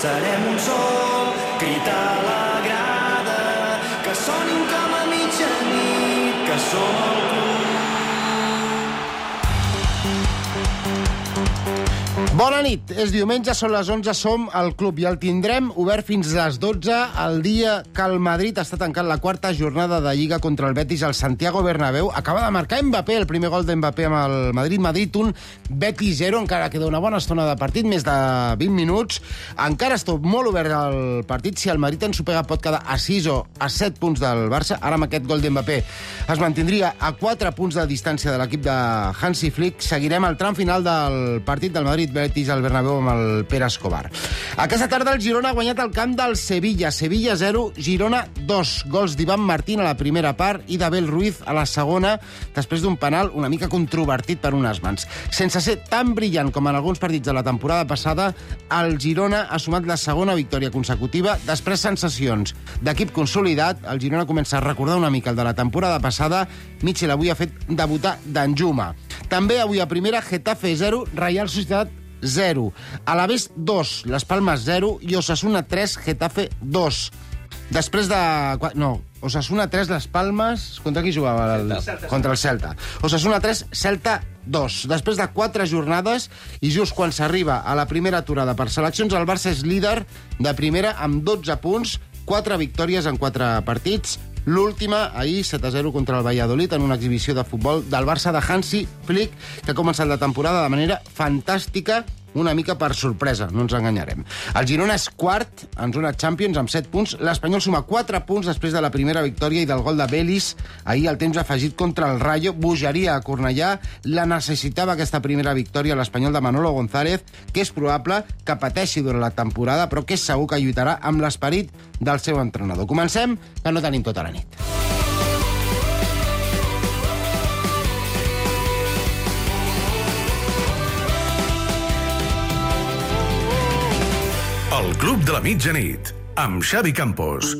serem un sol, crit a la grada, que sonin com a mitjanit, que som el club. Bona nit, és diumenge, són les 11, som al club i el tindrem obert fins a les 12 el dia que el Madrid està tancant la quarta jornada de Lliga contra el Betis al Santiago Bernabéu. Acaba de marcar Mbappé, el primer gol d'Mbappé amb el Madrid. Madrid 1, Betis 0, encara queda una bona estona de partit, més de 20 minuts. Encara està molt obert el partit. Si el Madrid ensopega pot quedar a 6 o a 7 punts del Barça. Ara amb aquest gol d'Mbappé es mantindria a 4 punts de distància de l'equip de Hansi Flick. Seguirem el tram final del partit del Madrid Betis al Bernabéu amb el Pere Escobar. Aquesta tarda el Girona ha guanyat el camp del Sevilla. Sevilla 0, Girona 2. Gols d'Ivan Martín a la primera part i d'Abel Ruiz a la segona, després d'un penal una mica controvertit per unes mans. Sense ser tan brillant com en alguns partits de la temporada passada, el Girona ha sumat la segona victòria consecutiva. Després sensacions d'equip consolidat, el Girona comença a recordar una mica el de la temporada passada. Mitchell avui ha fet debutar Danjuma. També avui a primera, Getafe 0, Real Sociedad 0. Alavés 2, Las Palmas 0 i Osasuna 3, Getafe 2. Després de... No, Osasuna 3, Las Palmas... Contra qui jugava? Contra el Celta. Osasuna 3, Celta 2. Després de 4 jornades i just quan s'arriba a la primera aturada per seleccions, el Barça és líder de primera amb 12 punts, 4 victòries en 4 partits. L'última, ahir, 7-0 contra el Valladolid en una exhibició de futbol del Barça de Hansi Flick, que ha començat la temporada de manera fantàstica, una mica per sorpresa, no ens enganyarem. El Girona és quart en zona Champions amb 7 punts. L'Espanyol suma 4 punts després de la primera victòria i del gol de Belis. Ahir el temps afegit contra el Rayo. Bogeria a Cornellà. La necessitava aquesta primera victòria l'Espanyol de Manolo González, que és probable que pateixi durant la temporada, però que és segur que lluitarà amb l'esperit del seu entrenador. Comencem, que no tenim tota la nit. El Club de la Mitjanit, amb Xavi Campos.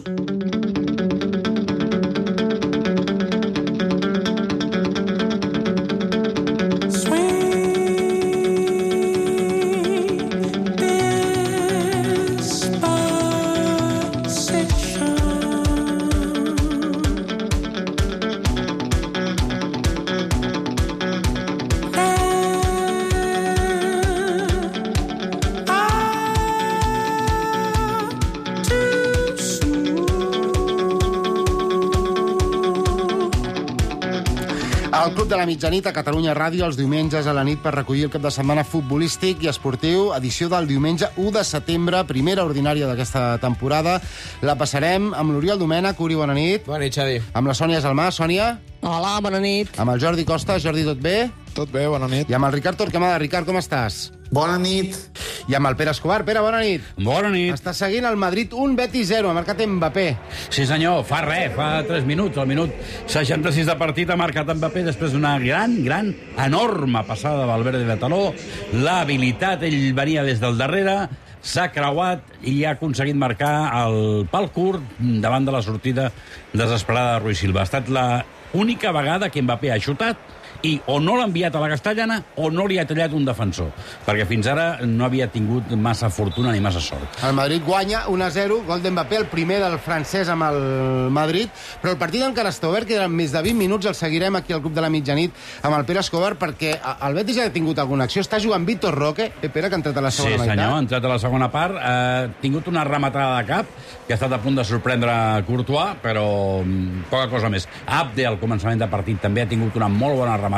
El Club de la Mitjanit a Catalunya Ràdio els diumenges a la nit per recollir el cap de setmana futbolístic i esportiu, edició del diumenge 1 de setembre, primera ordinària d'aquesta temporada. La passarem amb l'Oriol Domènech. Uri, bona nit. Bona nit, Xavi. Amb la Sònia Salmà. Sònia. Hola, bona nit. Amb el Jordi Costa. Jordi, tot bé? Tot bé, bona nit. I amb el Ricard Torquemada. Ricard, com estàs? Bona nit. I amb el Pere Escobar. Pere, bona nit. Bona nit. Està seguint el Madrid 1, Betis 0. Ha marcat Mbappé. Sí, senyor, fa 3 minuts. Al minut 66 de partit ha marcat Mbappé després d'una gran, enorme passada de Valverde de taló. L'habilitat, ell venia des del darrere, s'ha creuat i ha aconseguit marcar el pal curt davant de la sortida desesperada de Rui Silva. Ha estat l'única vegada que Mbappé ha xutat i o no l'ha enviat a la Castellana o no li ha tallat un defensor, perquè fins ara no havia tingut massa fortuna ni massa sort. El Madrid guanya 1-0, gol d'Mbappé, el primer del francès amb el Madrid, però el partit encara està obert, queden més de 20 minuts, el seguirem aquí al Club de la Mitjanit amb el Pere Escobar, perquè el Betis ja ha tingut alguna acció. Està jugant Víctor Roque, Pere, que ha entrat a la segona meitat. Sí, senyor, ha entrat a la segona part, ha tingut una rematada de cap, que ha estat a punt de sorprendre Courtois, però poca cosa més. Abde, al començament de partit, també ha tingut una molt bona rematada,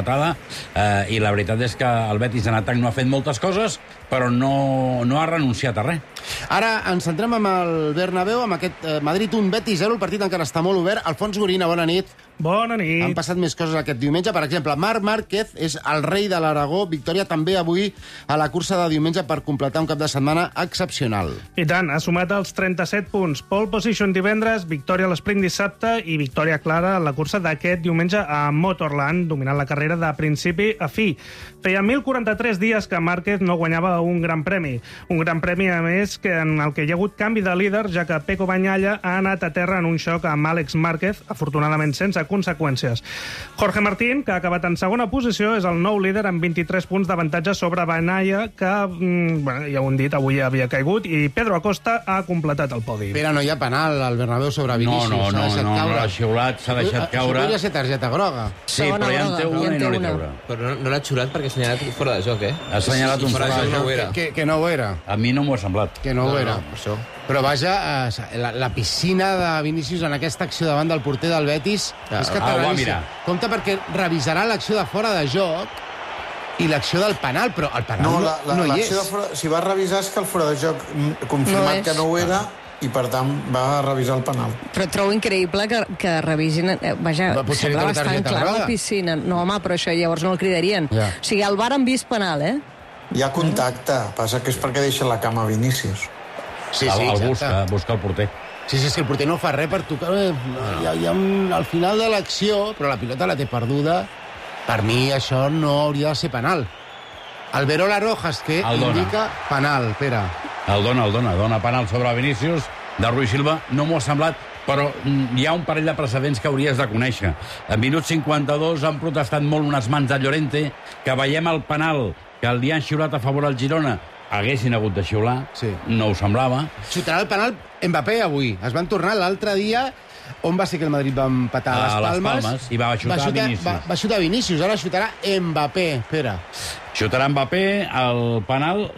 i la veritat és que el Betis en atac no ha fet moltes coses, però no ha renunciat a res. Ara ens centrem amb el Bernabéu, amb aquest Madrid 1, Betis 0, el partit encara està molt obert. Alfons Gorina, bona nit. Bona nit. Han passat més coses aquest diumenge. Per exemple, Marc Márquez és el rei de l'Aragó. Victòria també avui a la cursa de diumenge per completar un cap de setmana excepcional. I tant, ha sumat els 37 punts. Pole position divendres, victòria a l'esprint dissabte i victòria clara a la cursa d'aquest diumenge a Motorland, dominant la carrera de principi a fi. Feia 1.043 dies que Márquez no guanyava un gran premi. Un gran premi, a més, que en el que hi ha hagut canvi de líder, ja que Peco Bagnaia ha anat a terra en un xoc amb Àlex Márquez, afortunadament sense conseqüències. Jorge Martín, que ha acabat en segona posició, és el nou líder amb 23 punts d'avantatge sobre Bagnaia, que, ja ho hem dit, avui havia caigut, i Pedro Acosta ha completat el podi. Però no hi ha penal al Bernabéu sobre Vinícius. No, l'ha xiulat, s'ha deixat caure. Això podria ser targeta groga. Sí, però ja en té una i no li traurà. Però no l'ha xiulat perquè ha assenyalat fora de joc, Ha assenyalat un fora de joc. Que no ho era. A mi no m'ho ha semblat. Que no ho era. Això. Però vaja, la piscina de Vinícius en aquesta acció davant del porter del Betis és que ho va mirar. Compte perquè revisarà l'acció de fora de joc i l'acció del penal, però el penal no hi és. De fora, si va revisar és que el fora de joc confirmat que no ho era i per tant va revisar el penal. Però trobo increïble que revisin... Vaja, sembla bastant clar la piscina. No, home, però això llavors no el cridarien. Ja. O sigui, el VAR han vist penal, Hi ha contacte, passa que és perquè deixa la cama a Vinícius. Sí, el busca el porter. Sí, és que el porter no fa res per tocar. Hi ha al final de l'acció, però la pilota la té perduda. Per mi això no hauria de ser penal. Alberola Rojas, que indica penal, Pere. El dona penal sobre Vinícius, de Rui Silva. No m'ho ha semblat, però hi ha un parell de precedents que hauries de conèixer. En minut 52 han protestat molt unes mans de Llorente, que veiem el penal que li han xiulat a favor al Girona. Haguessin hagut de xiular, no ho semblava. Xutarà el penal Mbappé avui. Es van tornar l'altre dia. On va ser que el Madrid va empatar? A les Palmes. I va xutar Vinícius. Va xutar Vinícius, ara xutarà Mbappé. Pere. Xutarà Mbappé el penal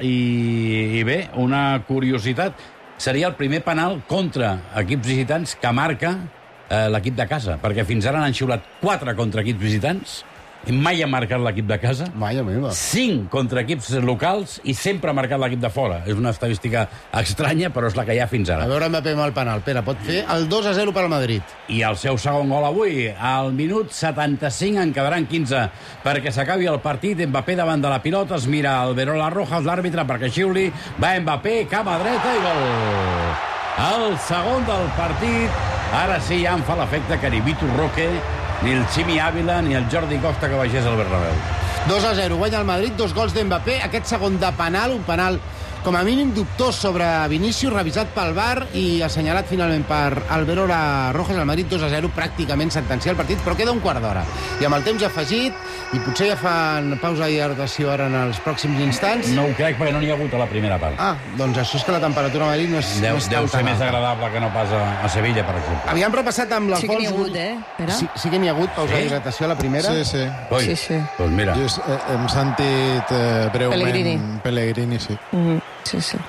i bé, una curiositat. Seria el primer penal contra equips visitants que marca l'equip de casa, perquè fins ara n'han xiulat 4 contra equips visitants, i mai ha marcat l'equip de casa. Mai, meva. 5 contra equips locals i sempre ha marcat l'equip de fora. És una estadística estranya, però és la que hi ha fins ara. A veure Mbappé amb el penal. Pere, pot fer el 2-0 per al Madrid. I el seu segon gol avui, al minut 75, en quedaran 15 perquè s'acabi el partit. Mbappé davant de la pilota, es mira Alberola Rojas, l'àrbitre, perquè xiuli. Va Mbappé, cama dreta i gol. El segon del partit. Ara sí, ja em fa l'efecte que ni Vitor Roque, ni el Ximi Ávila, ni el Jordi Costa que baixés al Bernabéu. 2-0, guanya el Madrid, 2 gols d'Mbappé. Aquest segon de penal, un penal com a mínim dubtós sobre Vinícius, revisat pel VAR i assenyalat finalment per Alberola Rojas. El Madrid 2-0, pràcticament sentencia el partit, però queda un quart d'hora. I amb el temps afegit, i potser ja fan pausa d'hidratació ara en els pròxims instants. No ho crec, perquè no n'hi ha hagut a la primera part. Doncs això és que la temperatura a Madrid no és Deu tan ser més alta. agradable que no pas a Sevilla, per exemple. Havíem repassat amb l'Alfons... Sí que n'hi ha hagut, Pere? Sí que n'hi ha hagut pausa d'hidratació a la primera. Sí. Oi, Sí. Doncs mira. Jo hem sentit breument... Pellegrini, sí. Sí.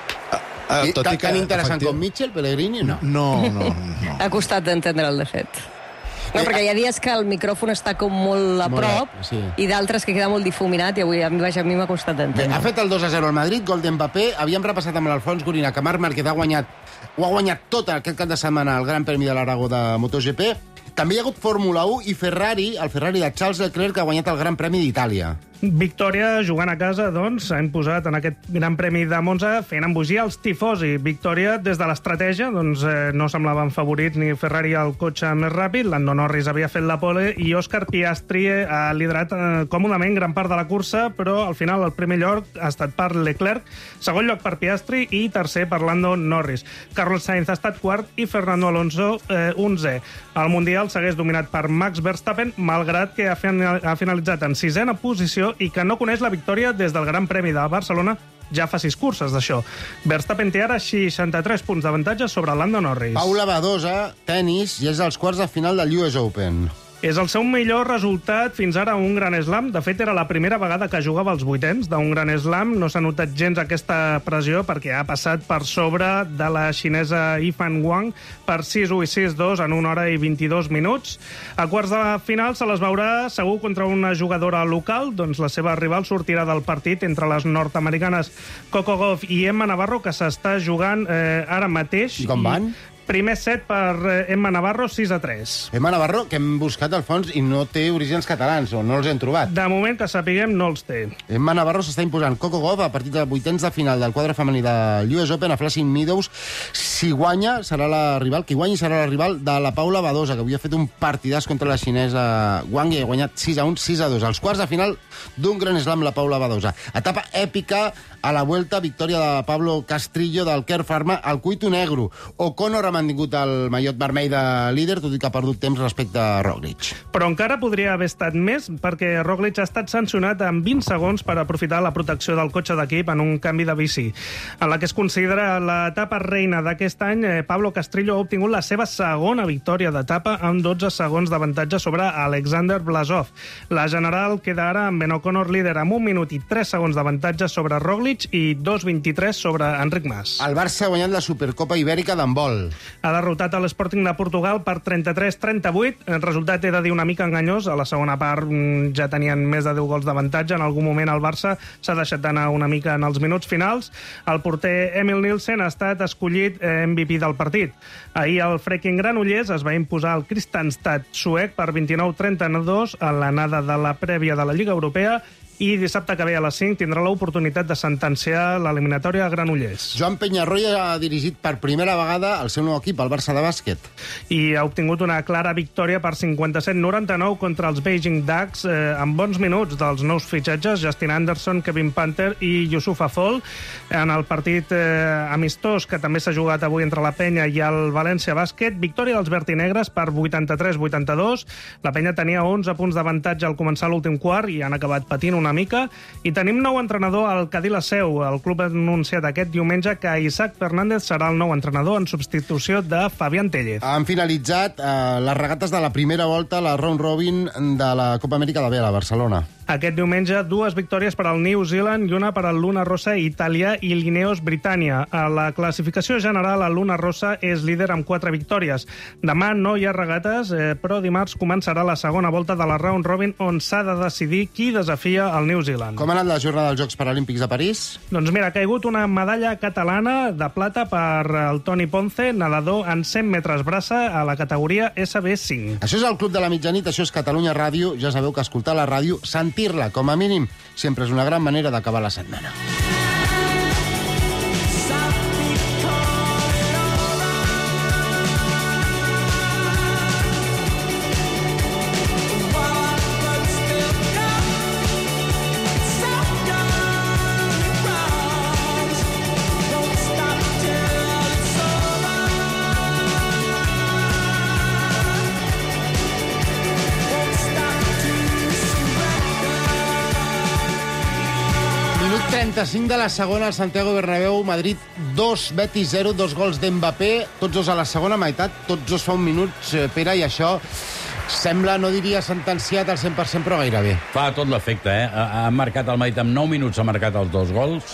Tan interessant com Mitchell, Pellegrini, no. No. Ha costat d'entendre'l, de fet. No, perquè hi ha dies que el micròfon està com molt a prop i d'altres que queda molt difuminat i avui a mi m'ha costat d'entendre. Ha fet el 2-0 al Madrid, gol d'Mbappé. Havíem repassat amb l'Alfons Gorina que Marc Márquez ho ha guanyat tot aquest cap de setmana al Gran Premi de l'Aragó de MotoGP. També hi ha hagut Fórmula 1 i Ferrari, el Ferrari de Charles Leclerc, que ha guanyat el Gran Premi d'Itàlia. Victòria jugant a casa, doncs, hem posat en aquest Gran Premi de Monza fent embogir els tifosi. Victòria des de l'estratègia, doncs no semblaven favorits ni Ferrari el cotxe més ràpid, Lando Norris havia fet la pole i Oscar Piastri ha liderat còmodament gran part de la cursa, però al final el primer lloc ha estat per Leclerc, segon lloc per Piastri i tercer per Lando Norris. Carlos Sainz ha estat quart i Fernando Alonso 11è. El Mundial segueix dominat per Max Verstappen, malgrat que ha finalitzat en 6a posició i que no coneix la victòria des del Gran Premi de Barcelona ja fa 6 curses d'això. Verstappen té ara 63 punts d'avantatge sobre Lando Norris. Paula Badosa, tenis, i és als quarts de final del US Open. És el seu millor resultat fins ara a un Gran Slam. De fet, era la primera vegada que jugava als vuitens d'un Gran Slam. No s'ha notat gens aquesta pressió perquè ha passat per sobre de la xinesa Yifan Wang per 6-1 i 6-2 en 1 hora i 22 minuts. A quarts de final se les veurà segur contra una jugadora local. Doncs la seva rival sortirà del partit entre les nord-americanes Coco Gauff i Emma Navarro, que s'està jugant ara mateix. I com van? Primer set per Emma Navarro, 6-3. Emma Navarro, que hem buscat al fons i no té orígens catalans, o no els hem trobat. De moment, que sapiguem, no els té. Emma Navarro s'està imposant Coco Gauff a partir de vuitens de final del quadre femení de l'US Open a Flushing Meadows. Si guanya, serà la rival, qui guanyi serà la rival de la Paula Badosa, que avui ha fet un partidàs contra la xinesa Wang i ha guanyat 6-1, 6-2. Als quarts de final d'un Gran Slam, la Paula Badosa. Etapa èpica a la Vuelta, victòria de Pablo Castrillo del Care Pharma, al Cuito Negro. O'Connor amb mantingut el mallot vermell de líder, tot i que ha perdut temps respecte a Roglic. Però encara podria haver estat més, perquè Roglic ha estat sancionat en 20 segons per aprofitar la protecció del cotxe d'equip en un canvi de bici. En la que es considera l'etapa reina d'aquest any, Pablo Castrillo ha obtingut la seva segona victòria d'etapa amb 12 segons d'avantatge sobre Alexander Blasov. La general queda ara amb Ben O'Connor líder amb 1 minut i 3 segons d'avantatge sobre Roglic i 2,23 sobre Enric Mas. El Barça ha guanyat la Supercopa Ibèrica d'handbol. Ha derrotat l'Sporting de Portugal per 33-38. El resultat he de dir una mica enganyós. A la segona part ja tenien més de 10 gols d'avantatge. En algun moment el Barça s'ha deixat d'anar una mica en els minuts finals. El porter Emil Nielsen ha estat escollit MVP del partit. Ahir el Freking Granollers es va imposar al Kristianstad suec per 29-32 a l'anada de la prèvia de la Lliga Europea, i dissabte que ve a les 5 tindrà l'oportunitat de sentenciar l'eliminatòria a Granollers. Joan Peñarroya ha dirigit per primera vegada el seu nou equip, el Barça de bàsquet. I ha obtingut una clara victòria per 57-99 contra els Beijing Ducks, amb bons minuts dels nous fitxatges, Justin Anderson, Kevin Panther i Yusuf Afol. En el partit amistós, que també s'ha jugat avui entre la Penya i el València Bàsquet, victòria dels vertinegres per 83-82. La Penya tenia 11 punts d'avantatge al començar l'últim quart i han acabat patint una mica. I tenim nou entrenador al Cadí la Seu. El club ha anunciat aquest diumenge que Isaac Fernández serà el nou entrenador en substitució de Fabián Tellez. Han finalitzat les regates de la primera volta, la round robin de la Copa Amèrica de Vela, a Barcelona. Aquest diumenge, 2 victòries per al New Zealand i una per al Luna Rossa italià i l'Ineos Britània. A la classificació general, el Luna Rossa és líder amb 4 victòries. Demà no hi ha regates, però dimarts començarà la segona volta de la round robin, on s'ha de decidir qui desafia el New Zealand. Com ha anat la jornada dels Jocs Paralímpics de París? Doncs mira, ha caigut una medalla catalana de plata per el Toni Ponce, nedador en 100 metres braça a la categoria SB5. Això és el Club de la Mitjanit, això és Catalunya Ràdio. Ja sabeu que escoltar la ràdio, sentir-la, com a mínim, sempre és una gran manera d'acabar la setmana. Minut 35 de la segona, al Santiago Bernabéu, Madrid 2, Betis 0, 2 gols d'Mbappé, tots dos a la segona meitat, tots dos fa un minut, Pere, i això sembla, no diria sentenciat al 100%, però gairebé. Fa tot l'efecte, Ha marcat el Madrid amb 9 minuts, ha marcat els 2 gols.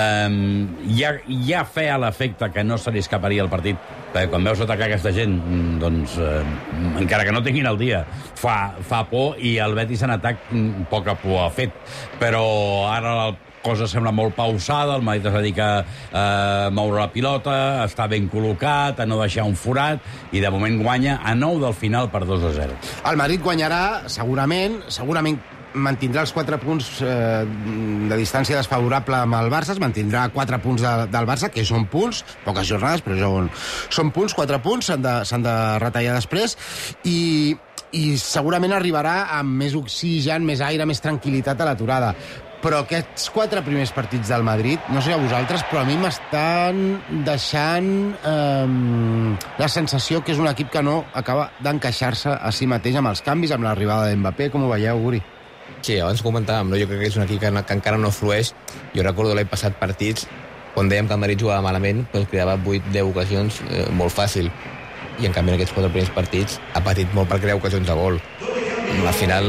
Ja feia l'efecte que no se li escaparia el partit, perquè quan veus atacar aquesta gent, doncs, encara que no tinguin el dia, fa por, i el Betis en atac poca por ha fet. Però ara la cosa sembla molt pausada, el Madrid es dedica a moure la pilota, està ben col·locat, a no deixar un forat, i de moment guanya a 9 del final per 2-0. El Madrid guanyarà, segurament mantindrà els 4 punts de distància desfavorable amb el Barça, es mantindrà 4 punts del Barça, que són punts, poques jornades, però són punts, 4 punts, s'han de retallar després, i segurament arribarà amb més oxigen, més aire, més tranquil·litat a l'aturada. Però aquests 4 primers partits del Madrid, no sé a vosaltres, però a mi m'estan deixant la sensació que és un equip que no acaba d'encaixar-se a si mateix amb els canvis, amb l'arribada d'Mbappé. Com ho veieu, Guri? Sí, abans comentàvem, no? Jo crec que és un equip que encara no flueix. Jo recordo l'any passat partits, quan dèiem que el Madrid jugava malament, doncs creava 8-10 ocasions molt fàcil. I en canvi en aquests 4 primers partits ha patit molt per crear ocasions de gol. Al final,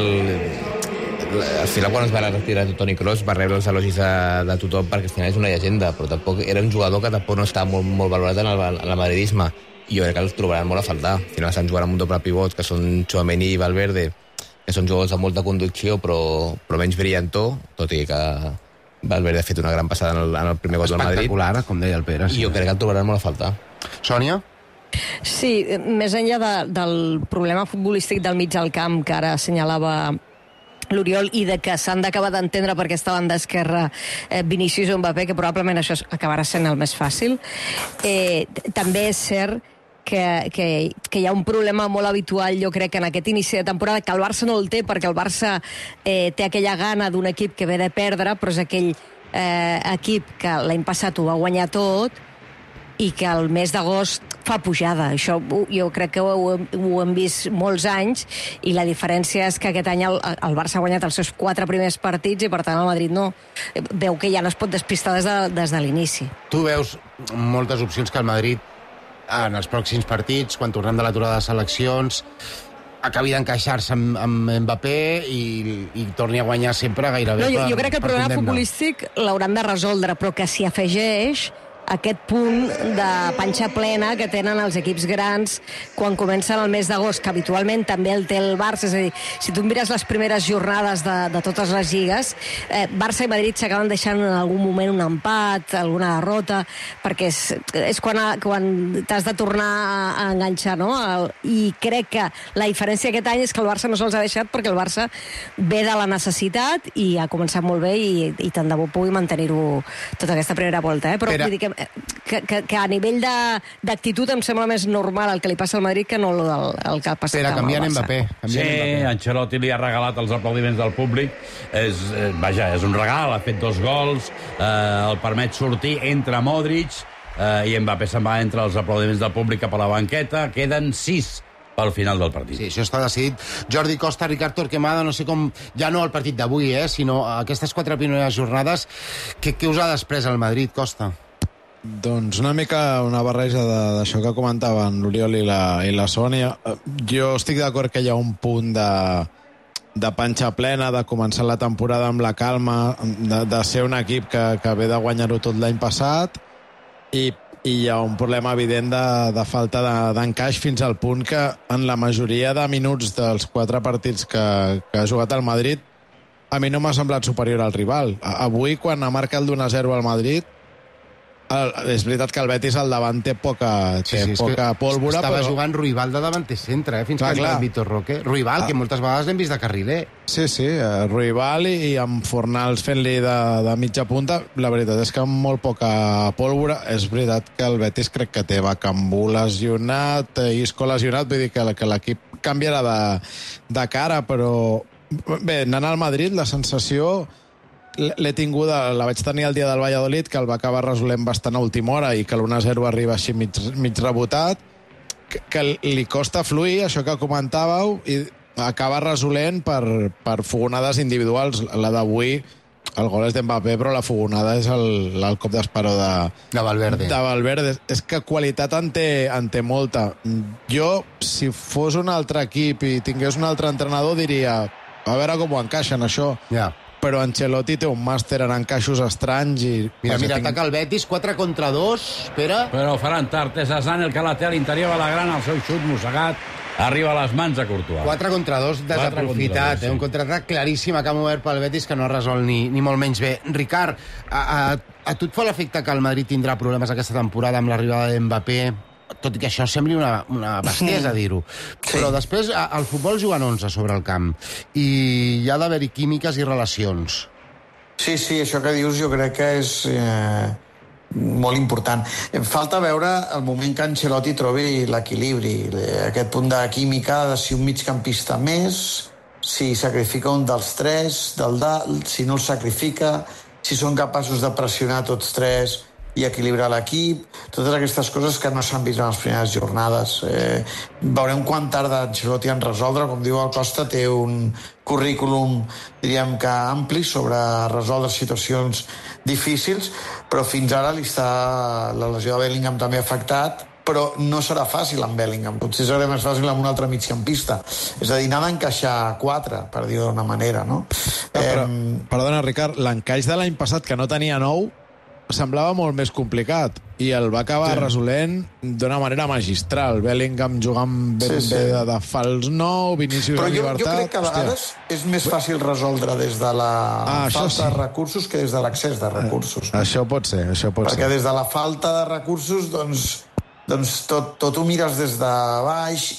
quan es va retirar Toni Kroos, va rebre els elogis de tothom, perquè al final és una llegenda, però tampoc era un jugador que tampoc no està molt valorat en el madridisme, i jo crec que els trobaran molt a faltar. Al final estan jugant amb un doble pivot, que són Tchouaméni i Valverde, que són jugadors amb molta conducció, però menys brillantor, tot i que Valverde ha fet una gran passada en el primer gol del Madrid. Espectacular, com deia el Pere. I jo crec que el trobaran molt a faltar. Sònia? Sí, més enllà del problema futbolístic del mig del camp, que ara assenyalava l'Oriol, i de que s'han d'acabar d'entendre per aquesta banda esquerra Vinícius o Mbappé, que probablement això acabarà sent el més fàcil. També és cert que hi ha un problema molt habitual, jo crec, en aquest inici de temporada, que el Barça no el té, perquè el Barça té aquella gana d'un equip que ve de perdre, però és aquell equip que l'any passat ho va guanyar tot, i que el mes d'agost fa pujada. Això jo crec que ho hem vist molts anys i la diferència és que aquest any el Barça ha guanyat els seus 4 primers partits i per tant el Madrid no. Veu que ja no es pot despistar des de l'inici. Tu veus moltes opcions que el Madrid en els pròxims partits, quan tornem de l'aturada de seleccions, acabi d'encaixar-se amb Mbappé i torni a guanyar sempre gairebé per condemna. Jo crec que el problema futbolístic l'hauran de resoldre, però que s'hi afegeix aquest punt de panxa plena que tenen els equips grans quan comencen el mes d'agost, que habitualment també el té el Barça. És a dir, si tu mires les primeres jornades de totes les lligues, Barça i Madrid s'acaben deixant en algun moment un empat, alguna derrota, perquè és quan t'has de tornar a enganxar, no? I crec que la diferència aquest any és que el Barça no se'ls ha deixat perquè el Barça ve de la necessitat i ha començat molt bé i tant de bo pugui mantenir-ho tota aquesta primera volta. Però vull dir que a nivell d'actitud em sembla més normal el que li passa al Madrid que no el que ha passat amb el Barça. Mbappé. Sí, Ancelotti li ha regalat els aplaudiments del públic. És un regal, ha fet 2 gols, el permet sortir, entra Modric i Mbappé se'n va entre els aplaudiments del públic cap a la banqueta. Queden 6 pel final del partit. Sí, això està decidit. Jordi Costa, Ricard Torquemada, no sé com... Ja no el partit d'avui, sinó aquestes 4 primeres jornades. Què us ha després el Madrid, Costa? Doncs una mica una barreja d'això que comentaven l'Oriol i la Sònia. Jo estic d'acord que hi ha un punt de panxa plena, de començar la temporada amb la calma, de ser un equip que ve de guanyar-ho tot l'any passat, i hi ha un problema evident de falta d'encaix fins al punt que en la majoria de minuts dels 4 partits que ha jugat el Madrid a mi no m'ha semblat superior al rival. Avui, quan marca el d'1-0 al Madrid, és veritat que el Betis al davant té poca pólvora. Estava jugant Ruibal de davanter centre, fins que entra el Vitor Roque. Ruibal, que moltes vegades l'hem vist de carriler. Sí, Ruibal i amb Fornals fent-li de mitja punta. La veritat és que amb molt poca pólvora. És veritat que el Betis crec que té Bakambu lesionat, Isco lesionat, vull dir que l'equip canviarà de cara, però bé, anant al Madrid, la sensació l'he tinguda, la vaig tenir el dia del Valladolid, que el va acabar resolent bastant a última hora i que l'1-0 arriba així mig rebotat, que li costa fluir, això que comentàveu, i acaba resolent per fogonades individuals. La d'avui, el gol és d'Mbappé, però la fogonada és el cop d'esperó de Valverde. És que qualitat en té molta. Jo, si fos un altre equip i tingués un altre entrenador, diria, a veure com ho encaixen, això. Ja. Però Ancelotti té un màster en encaixos estranys i... Mira, ataca el Betis, 4-2, espera. Però faran tard, és Zan el que la té a l'interior de la grana, el seu xut mossegat, arriba a les mans a Courtois. 4-2, desaprofitat, un contraatac claríssim a camp obert pel Betis que no resol ni molt menys bé. Ricard, a tu et fa l'efecte que el Madrid tindrà problemes aquesta temporada amb l'arribada d'Mbappé? Tot i que això sembli una bestiesa dir-ho. Sí. Però després el futbol juguen 11 sobre el camp i hi ha d'haver-hi químiques i relacions. Sí, això que dius jo crec que és molt important. Falta veure el moment que Ancelotti trobi l'equilibri, aquest punt de química de si un migcampista més, si sacrifica un dels 3, si no el sacrifica, si són capaços de pressionar tots 3 i equilibrar l'equip, totes aquestes coses que no s'han vist en les primeres jornades. Veurem quan tarda Ancelotti en resoldre. Com diu el Costa, té un currículum, diríem que ampli, sobre resoldre situacions difícils, però fins ara la lesió de Bellingham també ha afectat, però no serà fàcil amb Bellingham. Potser serà més fàcil amb un altre migcampista. És a dir, anar d'encaixar 4, per dir-ho d'una manera, no? Perdona, Ricard, l'encaix de l'any passat, que no tenia 9, semblava molt més complicat i el va acabar resolent d'una manera magistral. Bellingham jugant bé de fals 9, Vinícius en llibertat. Però jo crec que a vegades és més fàcil resoldre des de la falta de recursos que des de l'accés de recursos. Això pot ser. Perquè des de la falta de recursos, doncs tot ho mires des de baix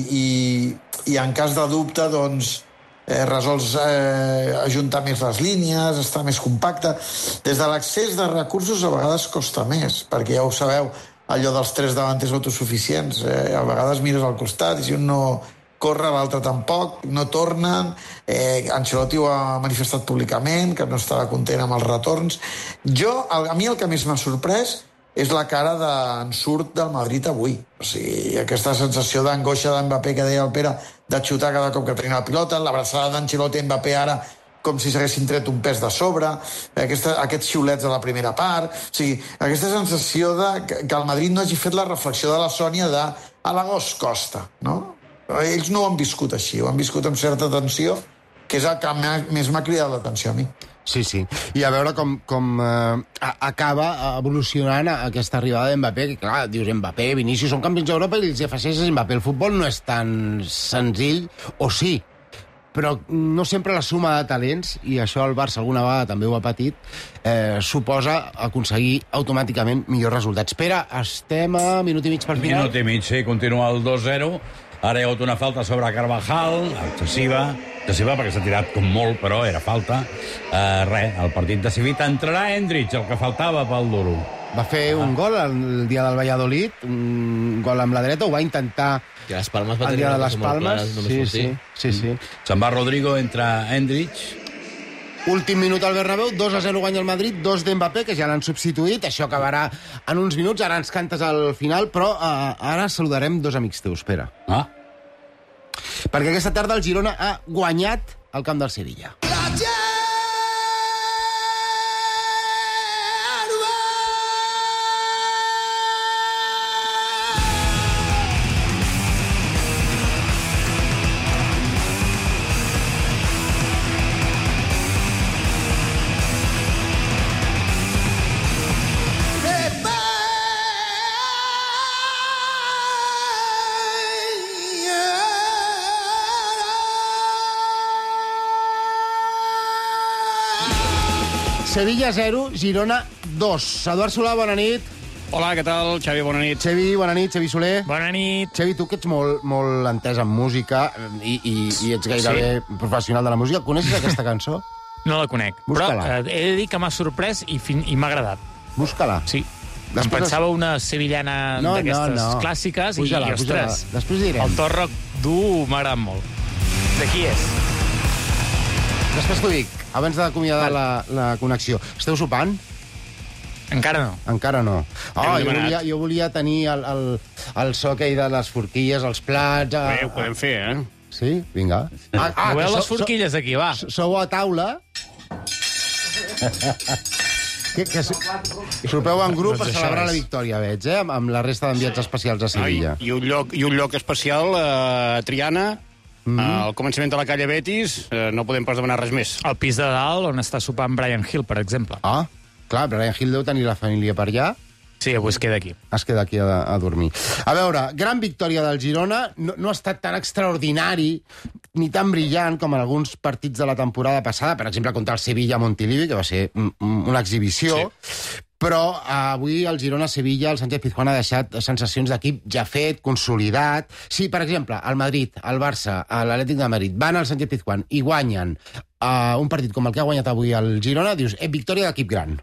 i en cas de dubte, doncs resols ajuntar més les línies, estar més compacte. Des de l'accés de recursos a vegades costa més, perquè ja ho sabeu, allò dels 3 davanters autosuficients. A vegades mires al costat i si un no corre, l'altre tampoc, no tornen. Ancelotti ho ha manifestat públicament, que no estava content amb els retorns. A mi el que més m'ha sorprès és la cara d'ensurt del Madrid avui. O sigui, aquesta sensació d'angoixa d'Mbappé que deia el Pere, de xutar cada cop que tenia la pilota, l'abraçada d'Ancelotti a Mbappé ara com si s'haguessin tret un pes de sobre, aquests xiulets de la primera part. O sigui, aquesta sensació que el Madrid no hagi fet la reflexió de la Sònia de a l'agost costa, no? Ells no ho han viscut així, ho han viscut amb certa tensió, que és el que més m'ha cridat l'atenció a mi. Sí, sí. I a veure com acaba evolucionant aquesta arribada d'Mbappé, que clar, dius Mbappé, Vinícius, són campions d'Europa i els afegeixes Mbappé. El futbol no és tan senzill, o sí, però no sempre la suma de talents, i això el Barça alguna vegada també ho ha patit, suposa aconseguir automàticament millors resultats. Pere, estem a minut i mig per final. Minut i mig, sí, continua el 2-0. Ara hi ha hagut una falta sobre Carvajal, excessiva perquè s'ha tirat com molt, però era falta. El partit decidit. Entrarà Endrich, el que faltava pel duro. Va fer un gol el dia del Valladolid, un gol amb la dreta, ho va intentar que les Palmes va el dia de les Palmes. Sí. Se'n va Rodrigo, entra Endrich. Últim minut al Bernabéu, 2-0 guanya el Madrid, 2 d'Mbappé, que ja l'han substituït, això acabarà en uns minuts, ara ens cantes al final, però ara saludarem dos amics teus, Pere. Perquè aquesta tarda el Girona ha guanyat al camp del Sevilla. Sevilla 0, Girona 2. Eduard Solà, bona nit. Hola, què tal? Xavi, bona nit. Xavi, bona nit. Xavi Soler. Bona nit. Xavi, tu que ets molt entès en música i ets gairebé professional de la música, coneixes aquesta cançó? No la conec, Busca-la. però he de dir que m'ha sorprès i m'ha agradat. Busca-la. Sí. Em pensava una sevillana d'aquestes clàssiques i, ostres, després direm. El to rock dur m'ha agradat molt. De qui és? Després t'ho dic, abans d'acomiadar la connexió. Esteu sopant? Encara no. Encara no. Jo volia tenir el so aquell de les forquilles, els plats... Bé, ho podem fer, Sí? Vinga. Moveu les forquilles aquí, va. Sou a taula... que sopeu en grup per celebrar la victòria, veig, amb la resta d'enviats especials a Sevilla. I un lloc especial a Triana, al començament de la calle Betis, no podem pas demanar res més. Al pis de dalt, on està sopant Brian Hill, per exemple. Clar, Brian Hill deu tenir la família per allà. Sí, avui es queda aquí. Es queda aquí a dormir. A veure, gran victòria del Girona, no ha estat tan extraordinari ni tan brillant com en alguns partits de la temporada passada, per exemple, contra el Sevilla a Montilivi, que va ser una exhibició, però avui el Girona-Sevilla, el Sánchez-Pizjuán ha deixat sensacions d'equip ja fet, consolidat. Si, per exemple, el Madrid, el Barça, l'Atlètic de Madrid van al Sánchez-Pizjuán i guanyen un partit com el que ha guanyat avui el Girona, dius, victòria d'equip gran.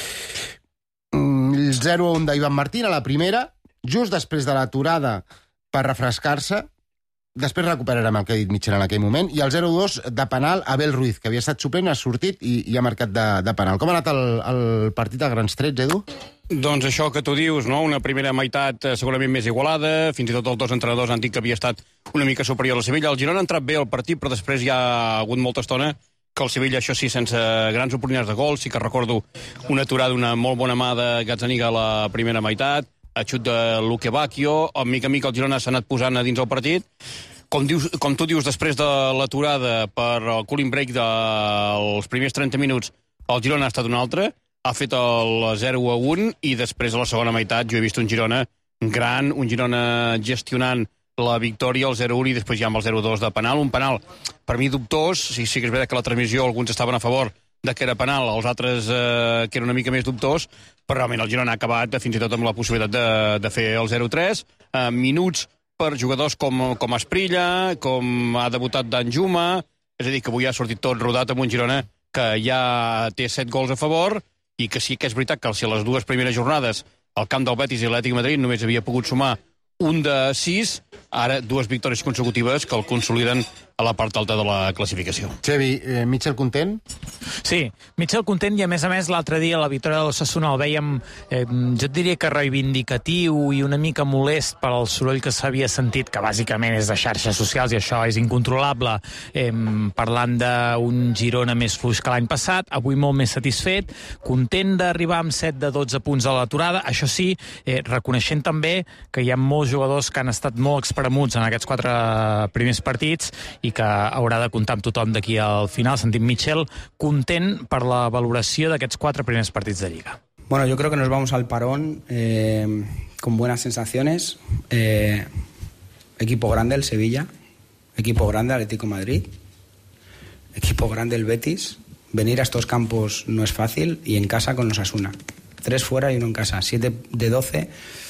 El 0-1 d'Ivan Martín a la primera, just després de l'aturada per refrescar-se, després recuperarem el que ha dit Mitchell en aquell moment, i el 0-2 de penal Abel Ruiz, que havia estat suplent, ha sortit i ha marcat de penal. Com ha anat el partit a grans trets, Edu? Doncs això que tu dius, no? Una primera meitat segurament més igualada, fins i tot els dos entrenadors han dit que havia estat una mica superior a la Sevilla. El Girona ha entrat bé al partit, però després hi ha hagut molta estona que el Sevilla, això sí, sense grans oportunitats de gol. Sí que recordo una aturada, una molt bona mà de Gazzaniga a la primera meitat, a xut de Luque Bacchio, a mica el Girona s'ha anat posant a dins el partit. Com tu dius, després de l'aturada per el cooling break dels primers 30 minuts, el Girona ha estat un altre, ha fet el 0-1 i després a la segona meitat jo he vist un Girona gran, un Girona gestionant la victòria, el 0-1 i després ja amb el 0-2 de penal. Un penal, per mi, dubtós. Sí que és veritat que la transmissió alguns estaven a favor de que era penal, els altres que era una mica més dubtós, però realment el Girona ha acabat fins i tot amb la possibilitat de fer el 0-3. Minuts per jugadors com Asprilla, com ha debutat Danjuma, és a dir, que avui ha sortit tot rodat amb un Girona que ja té 7 gols a favor i que sí que és veritat que si a les dues primeres jornades al camp del Betis i l'Atlètic de Madrid només havia pogut sumar un de 6, ara dues victòries consecutives que el consoliden a la part alta de la classificació. Xevi, Mitchell content? Sí, Mitchell content i a més l'altre dia la victòria de l'Osasuna el vèiem, jo et diria que reivindicatiu i una mica molest per al soroll que s'havia sentit, que bàsicament és de xarxes socials i això és incontrolable, parlant d'un Girona més fluix que l'any passat, avui molt més satisfet, content d'arribar amb 7 de 12 punts a l'aturada, això sí, reconeixent també que hi ha molts jugadors que han estat molt expremuts en aquests 4 primers partits i que haurà de comptar amb tothom d'aquí al final. Sentim Mitchell content per la valoració d'aquests 4 primers partits de Lliga. Bueno, yo creo que nos vamos al parón con buenas sensaciones. Equipo grande el Sevilla, equipo grande Atlético de Madrid, equipo grande el Betis. Venir a estos campos no es fácil y en casa con Osasuna. 3 fuera y 1 en casa. 7 de 12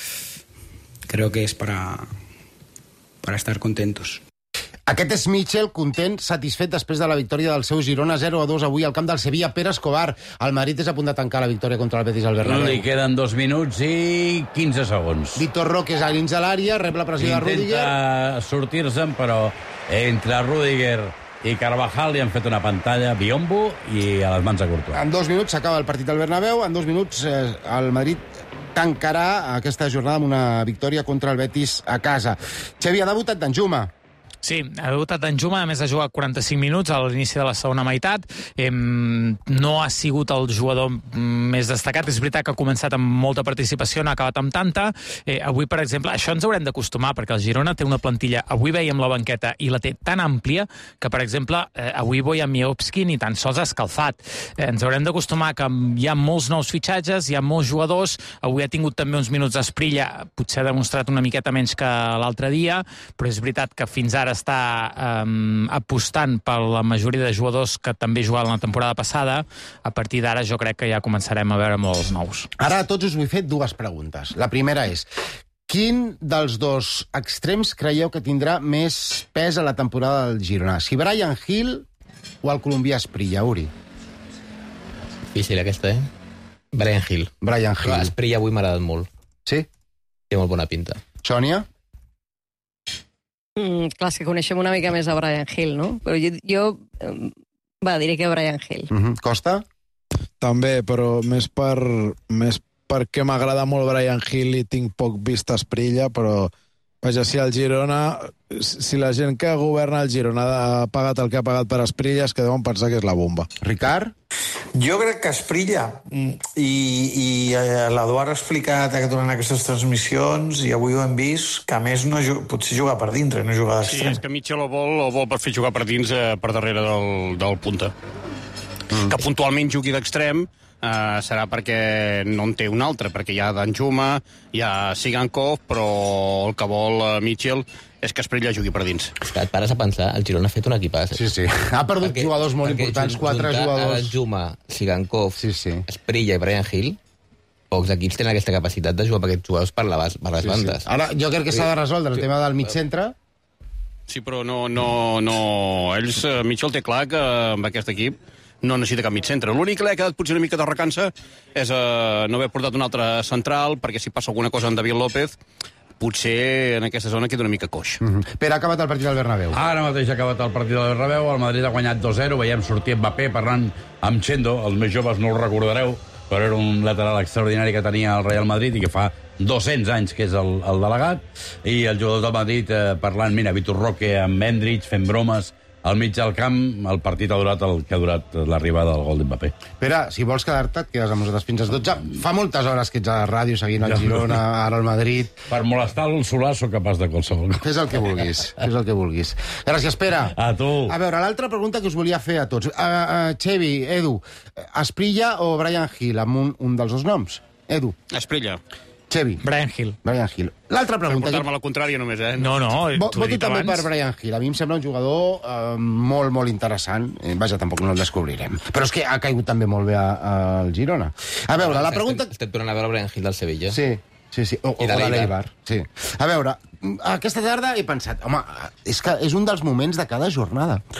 creo que es para estar contentos. Aquest és Mitchell, content, satisfet després de la victòria del seu Girona 0-2 avui al camp del Sevilla. Pere Escobar, el Madrid és a punt de tancar la victòria contra el Betis al Bernabéu. Li queden 2 minuts i 15 segons. Víctor Roque és a dins de l'àrea, rep la pressió de Rüdiger. Intenta sortir-se'n, però entre Rüdiger i Carvajal li han fet una pantalla biombo i a les mans de Courtois. En 2 minuts s'acaba el partit al Bernabéu, en 2 minuts el Madrid tancarà aquesta jornada amb una victòria contra el Betis a casa. Xavi, ha debutat Danjuma. Sí, ha debutat Danjuma, a més ha jugat 45 minuts a l'inici de la segona meitat. No ha sigut el jugador més destacat. És veritat que ha començat amb molta participació, no ha acabat amb tanta. Avui, per exemple, això ens haurem d'acostumar, perquè el Girona té una plantilla, avui veiem la banqueta, i la té tan àmplia que, per exemple, avui Wojciechowski ni tan sols ha escalfat. Ens haurem d'acostumar que hi ha molts nous fitxatges, hi ha molts jugadors. Avui ha tingut també uns minuts d'Esprilla, potser ha demostrat una miqueta menys que l'altre dia, però és veritat que fins ara està apostant per la majoria de jugadors que també jugaven la temporada passada. A partir d'ara jo crec que ja començarem a veure molts nous. Ara a tots us vull fer 2 preguntes. La primera és: quin dels 2 extrems creieu que tindrà més pes a la temporada del Girona? Si Bryan Gil o el colombià Esprilla, Uri? Difícil aquesta, Bryan Gil. Bryan Gil. Esprilla avui m'ha agradat molt. Sí? Té molt bona pinta. Sònia? Clar, és que coneixem una mica més a Bryan Gil, no? Però jo diré que Bryan Gil. Costa? També, però més perquè m'agrada molt Bryan Gil i tinc poc vist Esprilla, però vaja, si el Girona, si la gent que governa el Girona ha pagat el que ha pagat per Esprilla, es que deuen pensar que és la bomba. Ricard? Jo crec que Esprilla, i l'Eduard ha explicat durant aquestes transmissions, i avui ho hem vist, que a més potser juga per dintre, no juga d'extrem. Sí, és que Mitchell el vol per fer jugar per dins, per darrere del punta. Que puntualment jugui d'extrem serà perquè no en té un altre, perquè hi ha Danjuma, hi ha Sigankov, però el que vol Mitchell és que Esprilla jugui per dins. És que et pares a pensar, el Girona ha fet un equipàs. Sí. Ha perdut jugadors molt importants, 4 jugadors. Danjuma, Sigankov, Esprilla i Bryan Gil, pocs equips tenen aquesta capacitat de jugar per aquests jugadors per les bandes. Ara, jo crec que s'ha de resoldre el tema del mig centre. Sí, però no. Mitchell té clar que amb aquest equip no necessita cap mig centre. L'únic que l'ha quedat potser una mica de recança és no haver portat un altre central, perquè si passa alguna cosa amb David López, potser en aquesta zona queda una mica coix. Però ha acabat el partit del Bernabéu. Ara mateix ha acabat el partit del Bernabéu, el Madrid ha guanyat 2-0, veiem sortir Mbappé parlant amb Chendo, els més joves no ho recordareu, però era un lateral extraordinari que tenia el Real Madrid i que fa 200 anys que és el delegat, i el jugador del Madrid parlant, mira, Víctor Roque amb Endrich fent bromes al mig del camp. El partit ha durat el que ha durat l'arribada del gol d'Mbappé. Pere, si vols quedar-te, et quedes amb nosaltres fins a les 12. Fa moltes hores que ets a la ràdio seguint el Girona, ara el Madrid. Per molestar el Solà sóc capaç de qualsevol. Fes el que vulguis. Gràcies, Pere. A tu. A veure, l'altra pregunta que us volia fer a tots. Xevi, Edu, Esprilla o Bryan Gil, amb un dels 2 noms? Edu. Esprilla. Xevi. Bryan Gil. L'altra pregunta... Per portar-me la contrària només, No, Voto també per Bryan Gil. A mi em sembla un jugador molt, molt interessant. Vaja, tampoc no el descobrirem. Però és que ha caigut també molt bé al Girona. A veure, la pregunta... Estem tornant a veure Bryan Gil del Sevilla. Sí. O de l'Eibar. Sí. A veure, aquesta tarda he pensat, home, és que és un dels moments de cada jornada.